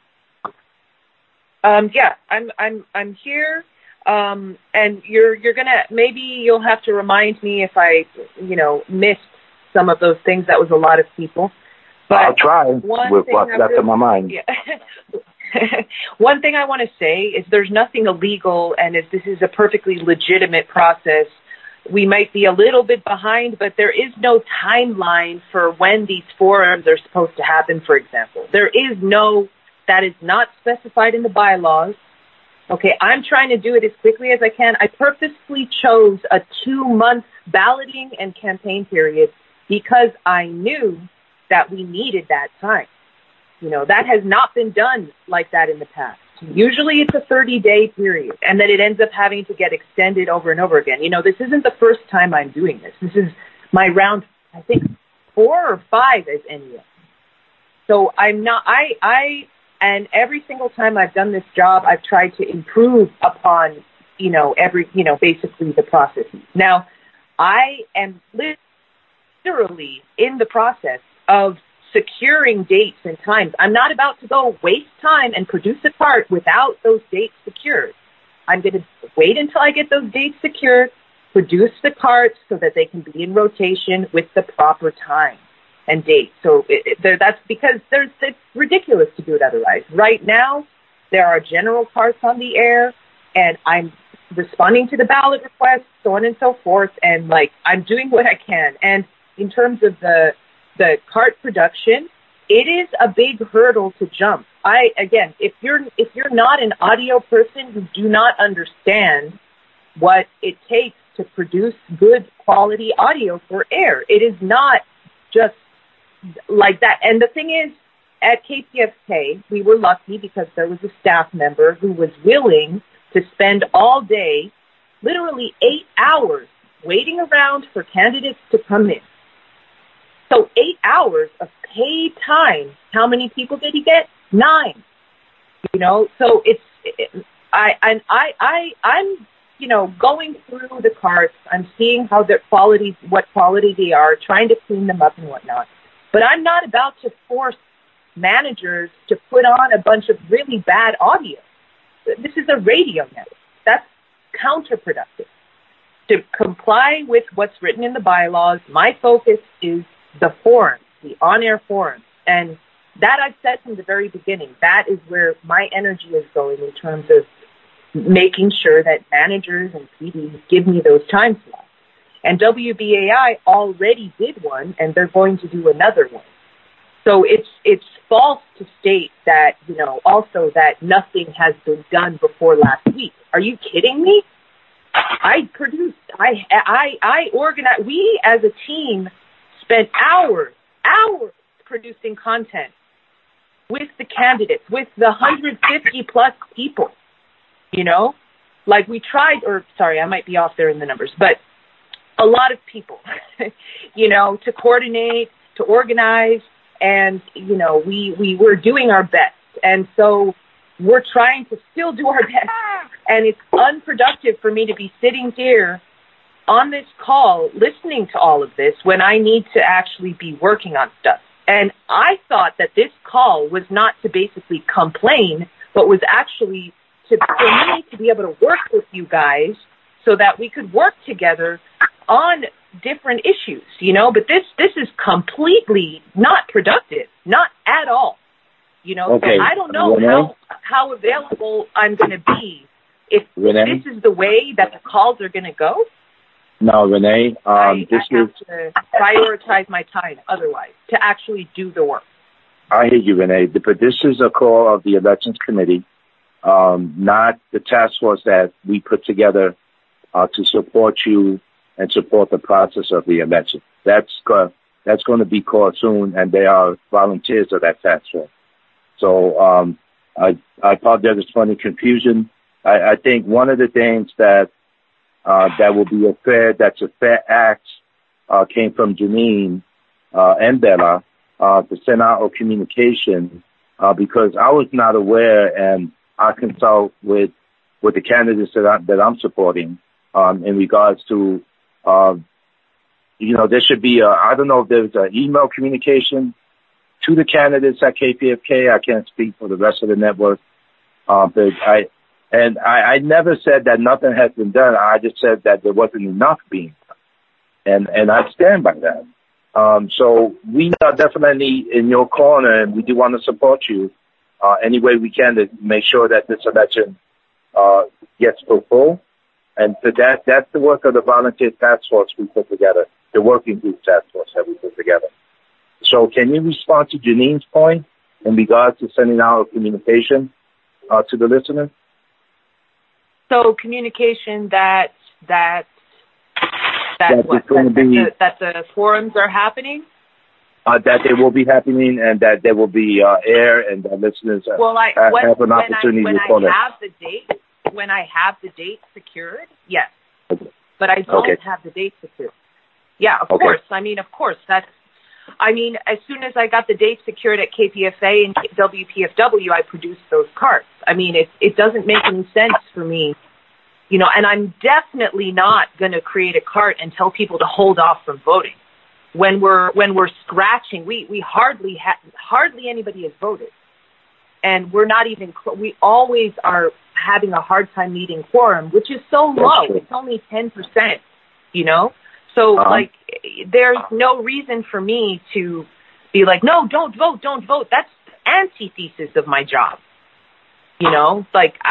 Yeah, I'm here. And you're gonna, maybe you'll have to remind me if I, missed some of those things. That was a lot of people. But I'll try with what's left in my mind. Yeah. One thing I want to say is there's nothing illegal, and this is a perfectly legitimate process. We might be a little bit behind, but there is no timeline for when these forums are supposed to happen, for example. That is not specified in the bylaws. Okay, I'm trying to do it as quickly as I can. I purposely chose a 2-month balloting and campaign period because I knew that we needed that time. That has not been done like that in the past. Usually it's a 30-day period, and then it ends up having to get extended over and over again. This isn't the first time I'm doing this. This is my round, I think, 4 or 5 as NES. So and every single time I've done this job, I've tried to improve upon, basically the processes. Now, I am literally in the process of securing dates and times. I'm not about to go waste time and produce a cart without those dates secured. I'm going to wait until I get those dates secured, produce the carts so that they can be in rotation with the proper time and date. So that's because it's ridiculous to do it otherwise. Right now, there are general carts on the air, and I'm responding to the ballot requests, so on and so forth, and I'm doing what I can. And in terms of the cart production, it is a big hurdle to jump. If you're not an audio person, you do not understand what it takes to produce good quality audio for air. It is not just like that. And the thing is, at KPFK, we were lucky because there was a staff member who was willing to spend all day, literally 8 hours, waiting around for candidates to come in. So 8 hours of paid time. How many people did he get? 9. So I'm going through the carts. I'm seeing what quality they are, trying to clean them up and whatnot. But I'm not about to force managers to put on a bunch of really bad audio. This is a radio network. That's counterproductive. To comply with what's written in the bylaws, my focus is the forums, the on-air forums. And that I've said from the very beginning. That is where my energy is going in terms of making sure that managers and PDs give me those time slots. And WBAI already did one, and they're going to do another one. So it's false to state that, also that nothing has been done before last week. Are you kidding me? I organized, we as a team spent hours producing content with the candidates, with the 150 plus people, like we tried, I might be off there in the numbers, but a lot of people, to coordinate, to organize, and, we were doing our best. And so we're trying to still do our best. And it's unproductive for me to be sitting here on this call listening to all of this when I need to actually be working on stuff. And I thought that this call was not to basically complain, but was actually for me to be able to work with you guys so that we could work together on different issues, but this is completely not productive, not at all, Okay. So I don't know how available I'm going to be if this is the way that the calls are going to go. No, Renee, I have to prioritize my time otherwise to actually do the work. I hear you, Renee, but this is a call of the Elections Committee, not the task force that we put together to support you and support the process of the election. That's going to be called soon, and they are volunteers of that task force. So I apologize for any confusion. I think one of the things that will be that's a fair act came from Janine and Bella to send out a communication because I was not aware, and I consult with the candidates that I'm supporting in regards to there should be I don't know if there's an email communication to the candidates at KPFK. I can't speak for the rest of the network, but I never said that nothing has been done. I just said that there wasn't enough being done, and I stand by that. So we are definitely in your corner, and we do want to support you any way we can to make sure that this election gets fulfilled. And so that's the work of the volunteer task force we put together, the working group task force that we put together. So can you respond to Janine's point in regards to sending out a communication to the listener? So communication that the forums are happening? That they will be happening and that there will be air and that listeners have an opportunity to call in. When I have the date secured, yes. Okay. But I don't have the date secured. Yeah, of course. Of course. As soon as I got the date secured at KPFA and WPFW, I produced those cards. It doesn't make any sense for me, and I'm definitely not going to create a cart and tell people to hold off from voting. When we're scratching, we hardly anybody has voted. And we're not even, we always are having a hard time meeting quorum, which is so low. It's only 10%, So, there's no reason for me to be like, no, don't vote. That's the antithesis of my job. I'm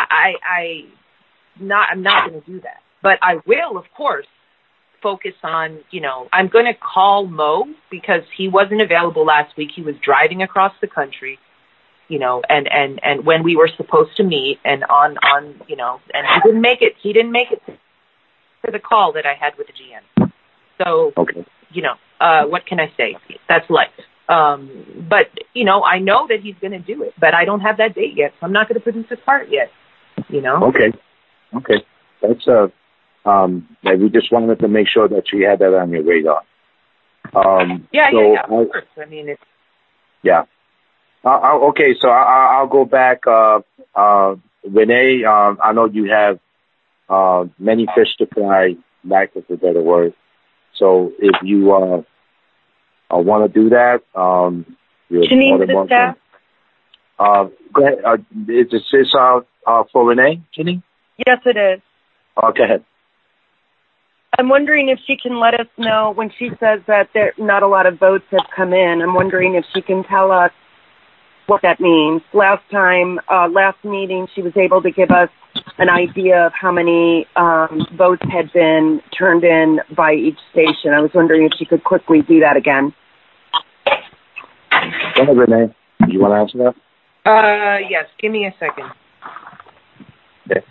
not going to do that. But I will, of course, focus on, I'm going to call Mo because he wasn't available last week. He was driving across the country. And when we were supposed to meet and on, and he didn't make it to the call that I had with the GM. So, what can I say? That's life. But, I know that he's going to do it, but I don't have that date yet. So I'm not going to produce his part yet, Okay. That's, we just wanted to make sure that you had that on your radar. Yeah, of course. It's. Yeah. Okay, so I'll go back. Renee, I know you have many fish to fry, lack of a better word. So if you want to do that, Janine, this staff? Go ahead. Is this for Renee, Janine? Yes, it is. Go ahead. I'm wondering if she can let us know when she says that not a lot of votes have come in. I'm wondering if she can tell us what that means. Last meeting, she was able to give us an idea of how many votes had been turned in by each station. I was wondering if she could quickly do that again. Go ahead, Renee. Do you want to answer that? Yes. Give me a second. Okay.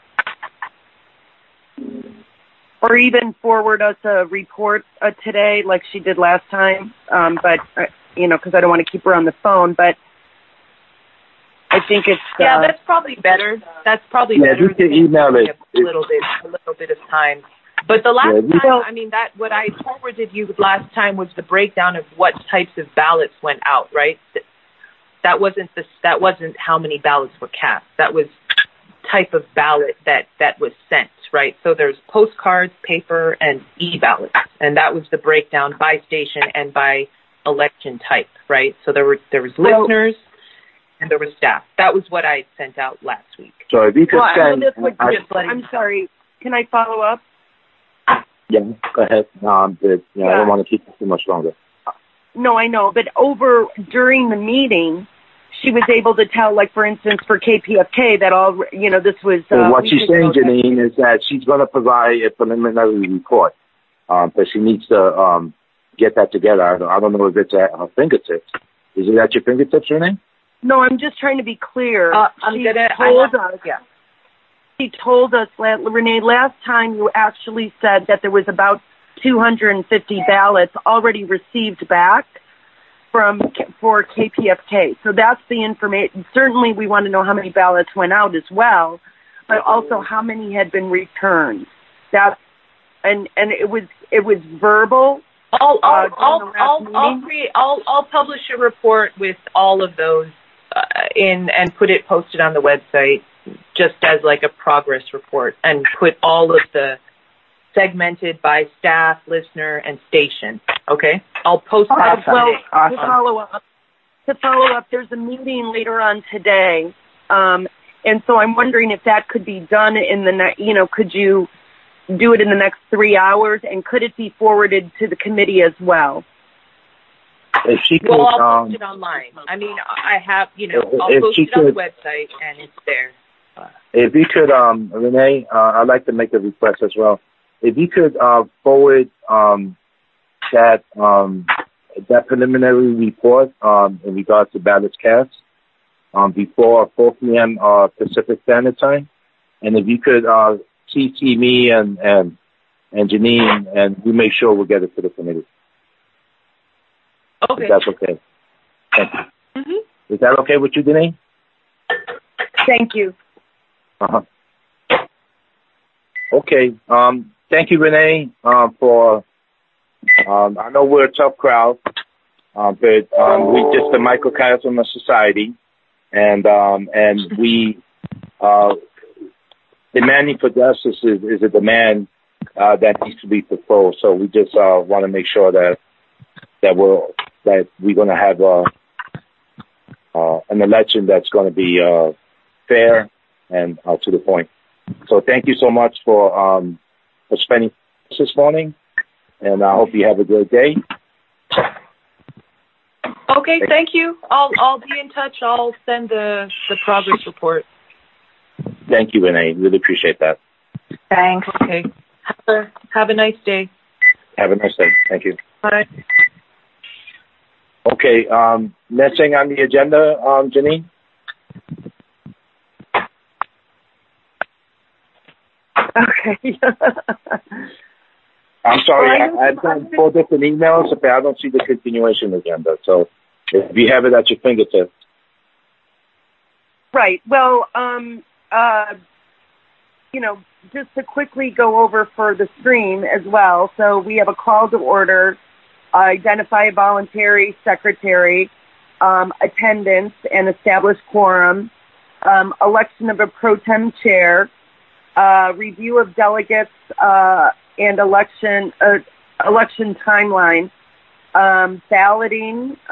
Or even forward us a report today like she did last time. But, because I don't want to keep her on the phone, but I think it's... yeah, that's probably better. That's probably better. You can email it. A little bit of time. But the last time, what I forwarded you last time was the breakdown of what types of ballots went out, right? That wasn't how many ballots were cast. That was type of ballot that was sent, right? So there's postcards, paper, and e-ballots, and that was the breakdown by station and by election type, right? So there was listeners and there was staff. That was what I sent out last week. So if you could send... I'm sorry. Can I follow up? Yeah, go ahead. I don't want to keep it too much longer. No, I know, but during the meeting, she was able to tell, like, for instance, for KPFK, that this was... what she's saying, Janine, is that she's going to provide a preliminary report, but she needs to get that together. I don't know if it's at her fingertips. Is it at your fingertips, Renee? No, I'm just trying to be clear. She told us, Renee, last time you actually said that there was about 250 ballots already received back for KPFK. So that's the information. Certainly we want to know how many ballots went out as well, but also how many had been returned. And it was verbal. I'll publish a report with all of those and posted on the website, just as like a progress report, and put all of the segmented by staff, listener, and station. Okay? I'll post that. Awesome. To follow up, there's a meeting later on today, and so I'm wondering if that could be done could you do it in the next 3 hours, and could it be forwarded to the committee as well? If she could, I'll post it online. I mean, I have, I'll post it on the website, and it's there. If you could, Renee, I'd like to make a request as well. If you could forward that preliminary report in regards to ballots cast before 4 p.m. Pacific Standard Time, and if you could CC me and Janine, and we make sure we'll get it to the committee. Okay. If that's okay. Thank you. Mm-hmm. Is that okay with you, Janine? Thank you. Uh-huh. Okay. Thank you, Renee, for, I know we're a tough crowd, but we're just a microcosm of society, and we, demanding for justice is a demand that needs to be fulfilled. So we just want to make sure that we're going to have an election that's going to be fair and to the point. So thank you so much for spending this morning, and I hope you have a great day. Okay, thank you. I'll be in touch. I'll send the progress report. Thank you, Renee. Really appreciate that. Thanks. Okay. Have a nice day. Have a nice day. Thank you. Bye. Okay. Next thing on the agenda, Janine. Okay. I'm sorry. I've done 4 different emails, but I don't see the continuation agenda. So if you have it at your fingertips. Right. Well, just to quickly go over for the stream as well. So we have a call to order, identify a voluntary secretary, attendance and establish quorum, election of a pro tem chair, review of delegates and election timeline, balloting.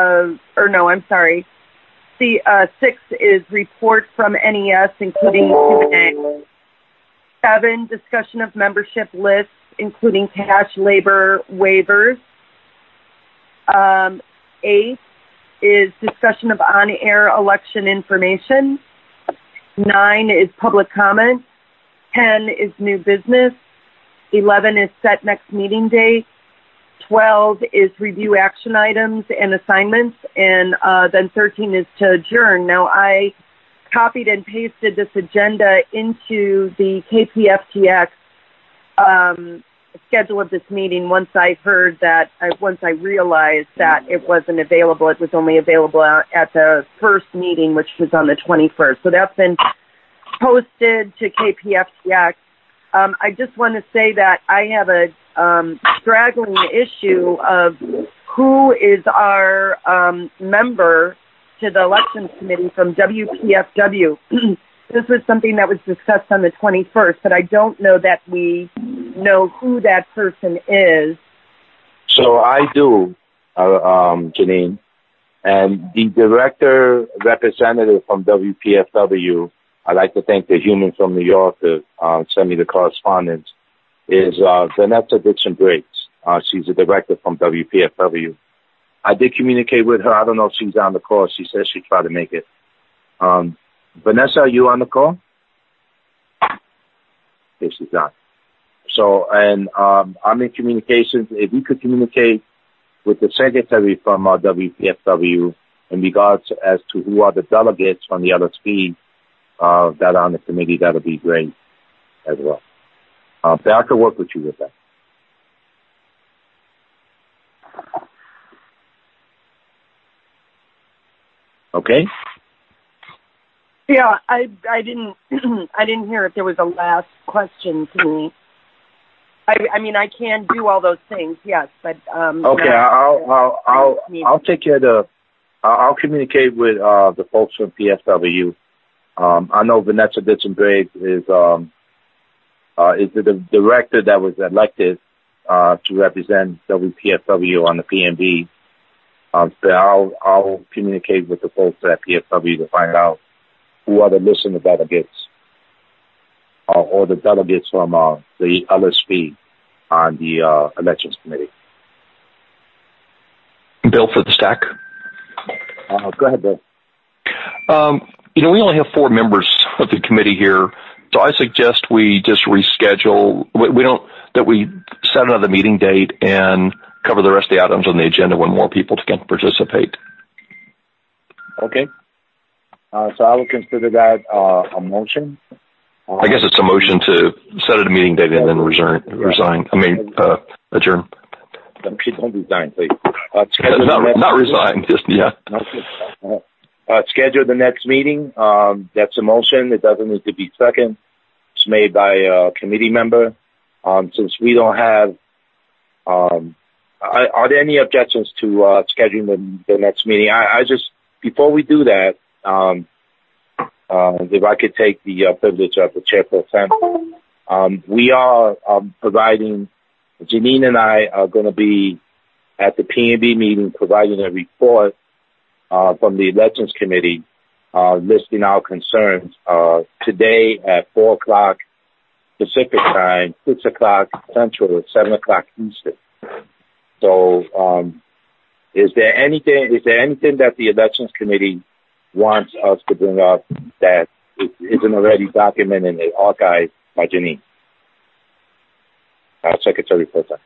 6 is report from NES, including Q&A. 7, discussion of membership lists, including cash labor waivers. 8 is discussion of on-air election information. 9 is public comment. 10 is new business. 11 is set next meeting date. 12 is review action items and assignments, and then 13 is to adjourn. Now, I copied and pasted this agenda into the KPFTX schedule of this meeting once I realized that it wasn't available. It was only available at the first meeting, which was on the 21st. So that's been posted to KPFTX. I just want to say that I have a straggling issue of who is our member to the elections committee from WPFW. This was something that was discussed on the 21st, but I don't know that we know who that person is. So I do, Janine, and the director representative from WPFW, I'd like to thank the human from New York that sent me the correspondence, is Vanessa Dixon-Briggs. She's a director from WPFW. I did communicate with her. I don't know if she's on the call. She said she'd try to make it. Vanessa, are you on the call? Yes, she's not. So, and I'm in communications. If you could communicate with the secretary from WPFW in regards as to who are the delegates from the LSP that are on the committee, that would be great as well. But I could work with you with that. Okay. Yeah, I didn't I didn't hear if there was a last question to me. I mean, I can do all those things, yes, but okay, I'll take care of I'll communicate with the folks from PFW. I know Vanessa Dixon-Briggs is the director that was elected to represent WPFW on the PMB. So I'll communicate with the folks at PFW to find out who are the listener delegates or the delegates from the LSP on the elections committee. Bill for the stack. Go ahead, Bill. We only have 4 members of the committee here, so I suggest we just reschedule. We set another meeting date and cover the rest of the items on the agenda when more people can participate. Okay. So I would consider that a motion. I guess it's a motion to set a meeting date and then resign. Adjourn. Don't resign, please. Not resign, just, yeah. Schedule the next meeting. That's a motion. It doesn't need to be second. It's made by a committee member. Since we don't have, are there any objections to scheduling the next meeting? I just, before we do that, if I could take the privilege of the chair pro tem, we are providing, Janine and I are going to be at the PNB meeting providing a report from the elections committee listing our concerns today at 4 o'clock Pacific time, 6 o'clock Central, 7 o'clock Eastern. So is there anything that the elections committee wants us to bring up that isn't already documented and archived by Janine, our secretary pro tem?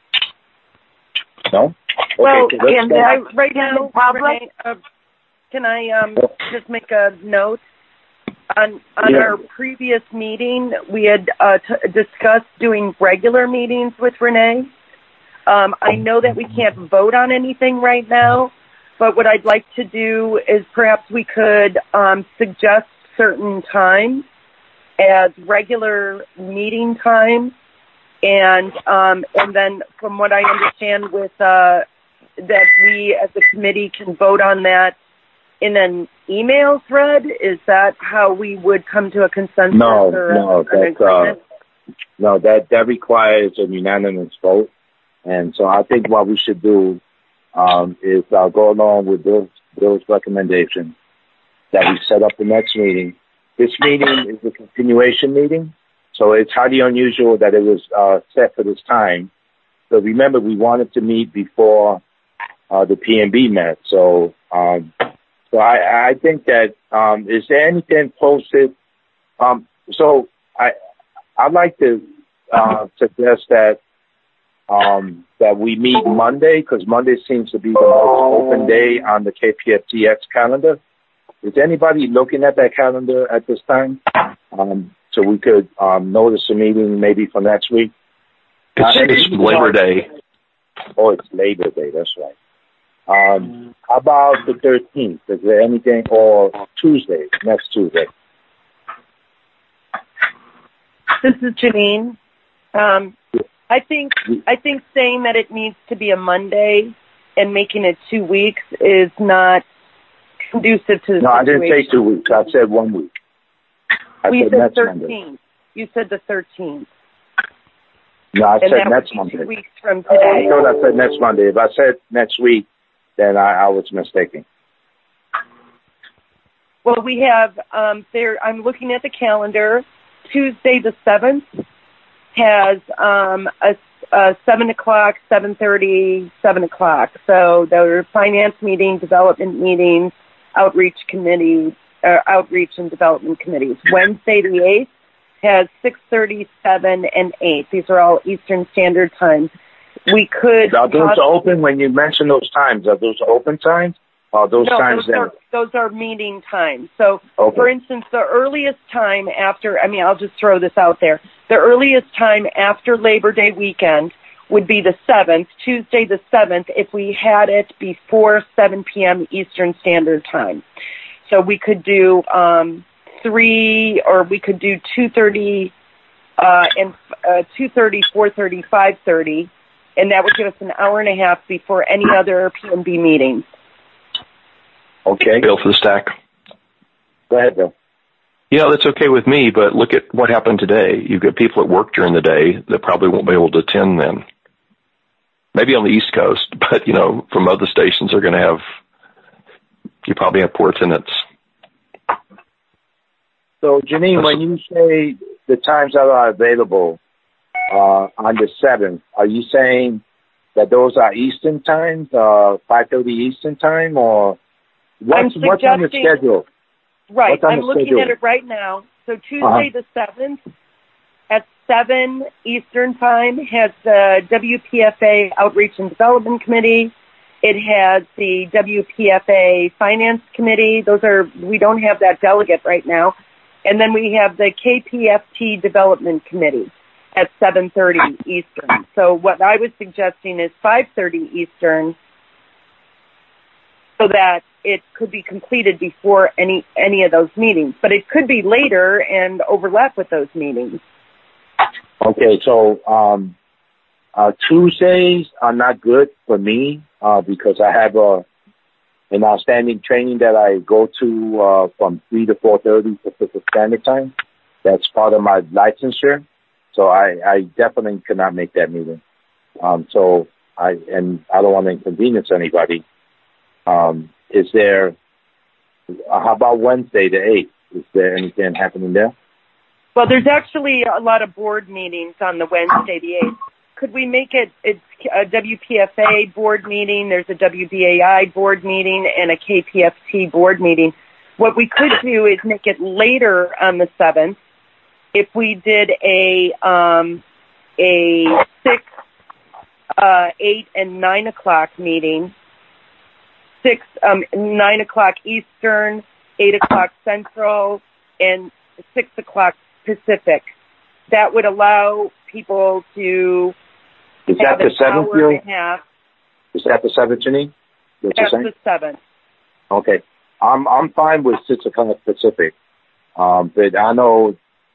No? Well, okay, and right now, can I just make a note? On our previous meeting, we had discussed doing regular meetings with Renee. I know that we can't vote on anything right now, but what I'd like to do is perhaps we could suggest certain times as regular meeting times, and then from what I understand with that we as a committee can vote on that in an email thread. Is that how we would come to a consensus? No, that requires a unanimous vote. And so I think what we should do is go along with Bill's recommendation that we set up the next meeting. This meeting is a continuation meeting, so it's highly unusual that it was set for this time. But remember, we wanted to meet before the PNB met. So I think that is there anything posted? So I'd like to suggest that that we meet Monday, because Monday seems to be the most open day on the KPFTX calendar. Is anybody looking at that calendar at this time? So we could notice a meeting maybe for next week. It's Labor Day. Oh, it's Labor Day. That's right. How about the 13th? Is there anything, or Tuesday, next Tuesday? This is Janine. I think saying that it needs to be a Monday and making it 2 weeks is not conducive to the situation. No, I didn't say 2 weeks. I said 1 week. We said 13th. You said the 13th. No, I said that next would be Monday. 2 weeks from today. I thought I said next Monday. If I said next week, then I was mistaken. Well, we have I'm looking at the calendar. Tuesday the 7th has a 7 o'clock, 7:30, 7 o'clock. So there are finance meetings, development meetings, outreach and development committees. Wednesday the 8th has 6:30, 7, and 8. These are all Eastern Standard Time. We could... Are those open when you mention those times? Are those open times? Or those times? Those are meeting times. So, For instance, the earliest time after, I'll just throw this out there. The earliest time after Labor Day weekend would be the 7th, Tuesday the 7th, if we had it before 7 p.m. Eastern Standard Time. So we could do 3, or we could do 2:30, and 2:30, 4:30, 5:30, and that would give us an hour and a half before any other PMB meetings. Okay. Bill for the stack. Go ahead, Bill. Yeah, that's okay with me, but look at what happened today. You've got people at work during the day that probably won't be able to attend then. Maybe on the East Coast, but, from other stations are going to have, you probably have poor attendance. So, Janine, when you say the times that are available on the 7th, are you saying that those are Eastern times, 5:30 Eastern time, or what's on the schedule? Right, I'm looking at it right now. So Tuesday the 7th at 7 Eastern time has the WPFA Outreach and Development Committee. It has the WPFA Finance Committee. We don't have that delegate right now. And then we have the KPFT Development Committee at 7:30 Eastern. So what I was suggesting is 5:30 Eastern, so that it could be completed before any of those meetings. But it could be later and overlap with those meetings. Okay, so Tuesdays are not good for me because I have an outstanding training that I go to from 3 to 4:30 Pacific Standard Time. That's part of my licensure. So I definitely cannot make that meeting. So I don't want to inconvenience anybody. Is there, how about Wednesday the 8th? Is there anything happening there? Well, there's actually a lot of board meetings on the Wednesday the 8th. Could we make it's a WPFA board meeting, there's a WBAI board meeting, and a KPFT board meeting. What we could do is make it later on the 7th. If we did a 6, 8, and 9 o'clock meeting, 9 o'clock Eastern, 8 o'clock Central, and 6 o'clock Pacific. That would allow people to have an hour and a half. Is that the 7th, Janine? That's the 7th. Okay. I'm fine with 6 o'clock Pacific. But I know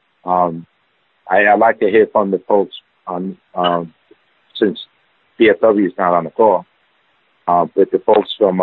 I like to hear from the folks on since BFW is not on the call. But the folks from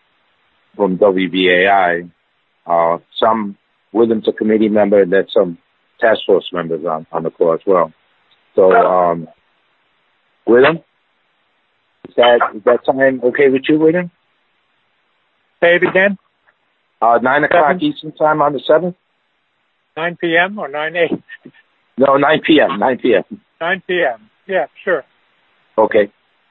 WBAI, some Williams a committee member, and then some task force members on the call as well. So, William, is that time okay with you, William? Say it again. 9 o'clock Eastern time on the 7th? 9 p.m. or 9 a.m.? No, 9 p.m. 9 p.m. 9 p.m. Yeah, sure. Okay.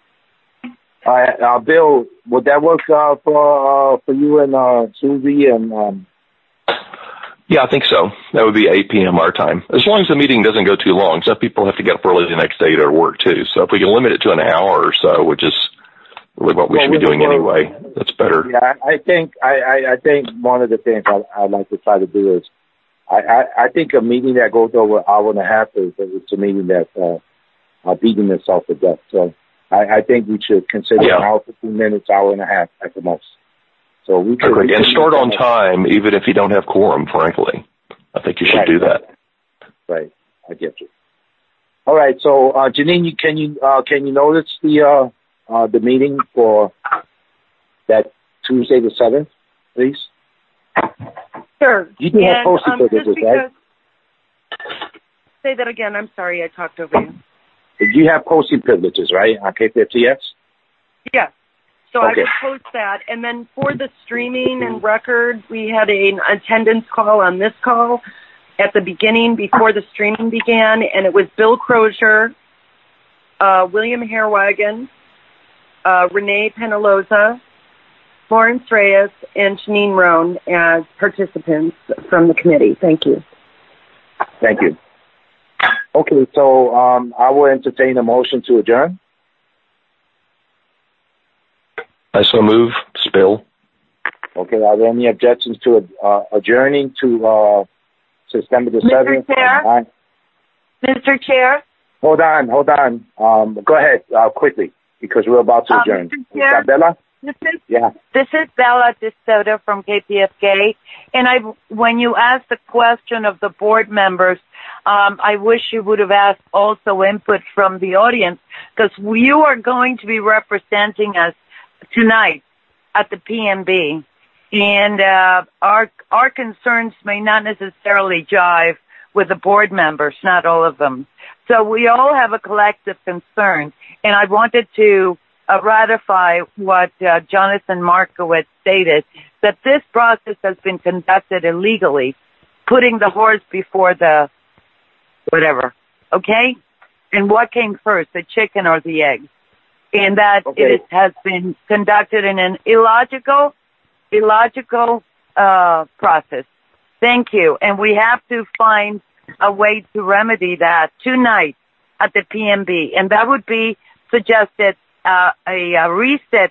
Bill, would that work for you and Susie and? Yeah, I think so. That would be 8 p.m. our time. As long as the meeting doesn't go too long. Some people have to get up early the next day to work too. So if we can limit it to an hour or so, which is really what we should be doing anyway, that's better. Yeah, I think one of the things I'd like to try to do is, I think a meeting that goes over an hour and a half is a meeting that's beating itself to death. So I think we should consider an hour, 15 minutes, hour and a half at the most. So we could, and start on time, even if you don't have quorum, frankly. I think you should do that. Right. I get you. All right. So, Janine, can you notice the meeting for that Tuesday the 7th, please? Sure. You do have posted privileges, right? Say that again. I'm sorry. I talked over you. You have posting privileges, right, on KPFTX? Yeah. So okay. I would post that. And then for the streaming and record, we had an attendance call on this call at the beginning before the streaming began, and it was Bill Crozier, William Hairwagon, Renee Penaloza, Florence Reyes, and Janine Roan as participants from the committee. Thank you. Thank you. Okay, so I will entertain a motion to adjourn. I so move. Spill. Okay, are there any objections to adjourning to September the 7th? Mr. Chair? Hold on. Go ahead, quickly, because we're about to adjourn. Mr. Chair, Bella? This is Bella DeSoto from KPFK, and when you asked the question of the board members, I wish you would have asked also input from the audience, because you are going to be representing us tonight at the PMB, and our concerns may not necessarily jive with the board members, not all of them. So we all have a collective concern, and I wanted to ratify what Jonathan Markowitz stated, that this process has been conducted illegally, putting the horse before the whatever, okay? And what came first, the chicken or the egg? And that it has been conducted in an illogical process. Thank you. And we have to find a way to remedy that tonight at the PMB. And that would be suggested a reset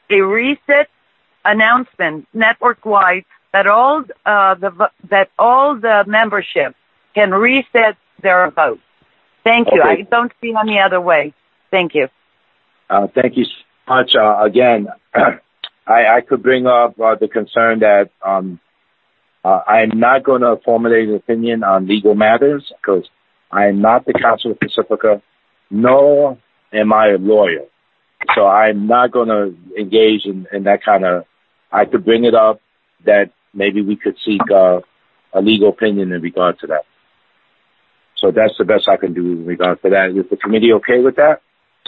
announcement network-wide that all the membership can reset their vote. Thank you. I don't see any other way. Thank you. Thank you so much. Again, I could bring up the concern that I'm not going to formulate an opinion on legal matters because I am not the counsel of Pacifica, nor am I a lawyer. So I'm not going to engage in that kind of, I could bring it up that maybe we could seek a legal opinion in regard to that. So that's the best I can do in regard to that. Is the committee okay with that?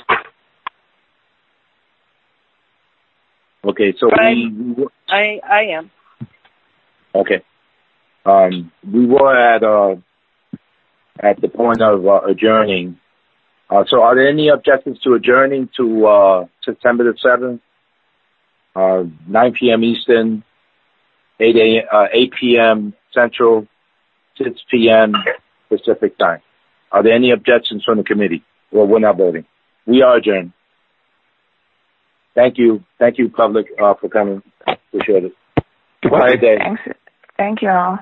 Okay, so I am. Okay. We were at the point of adjourning. So are there any objections to adjourning to September the 7th, 9 p.m. Eastern, 8 p.m. Central, 6 p.m. Pacific time? Are there any objections from the committee? Well, we're not voting. We are adjourned. Thank you. Thank you, public, for coming. Appreciate it. Have a good day. Thanks. Thank you all.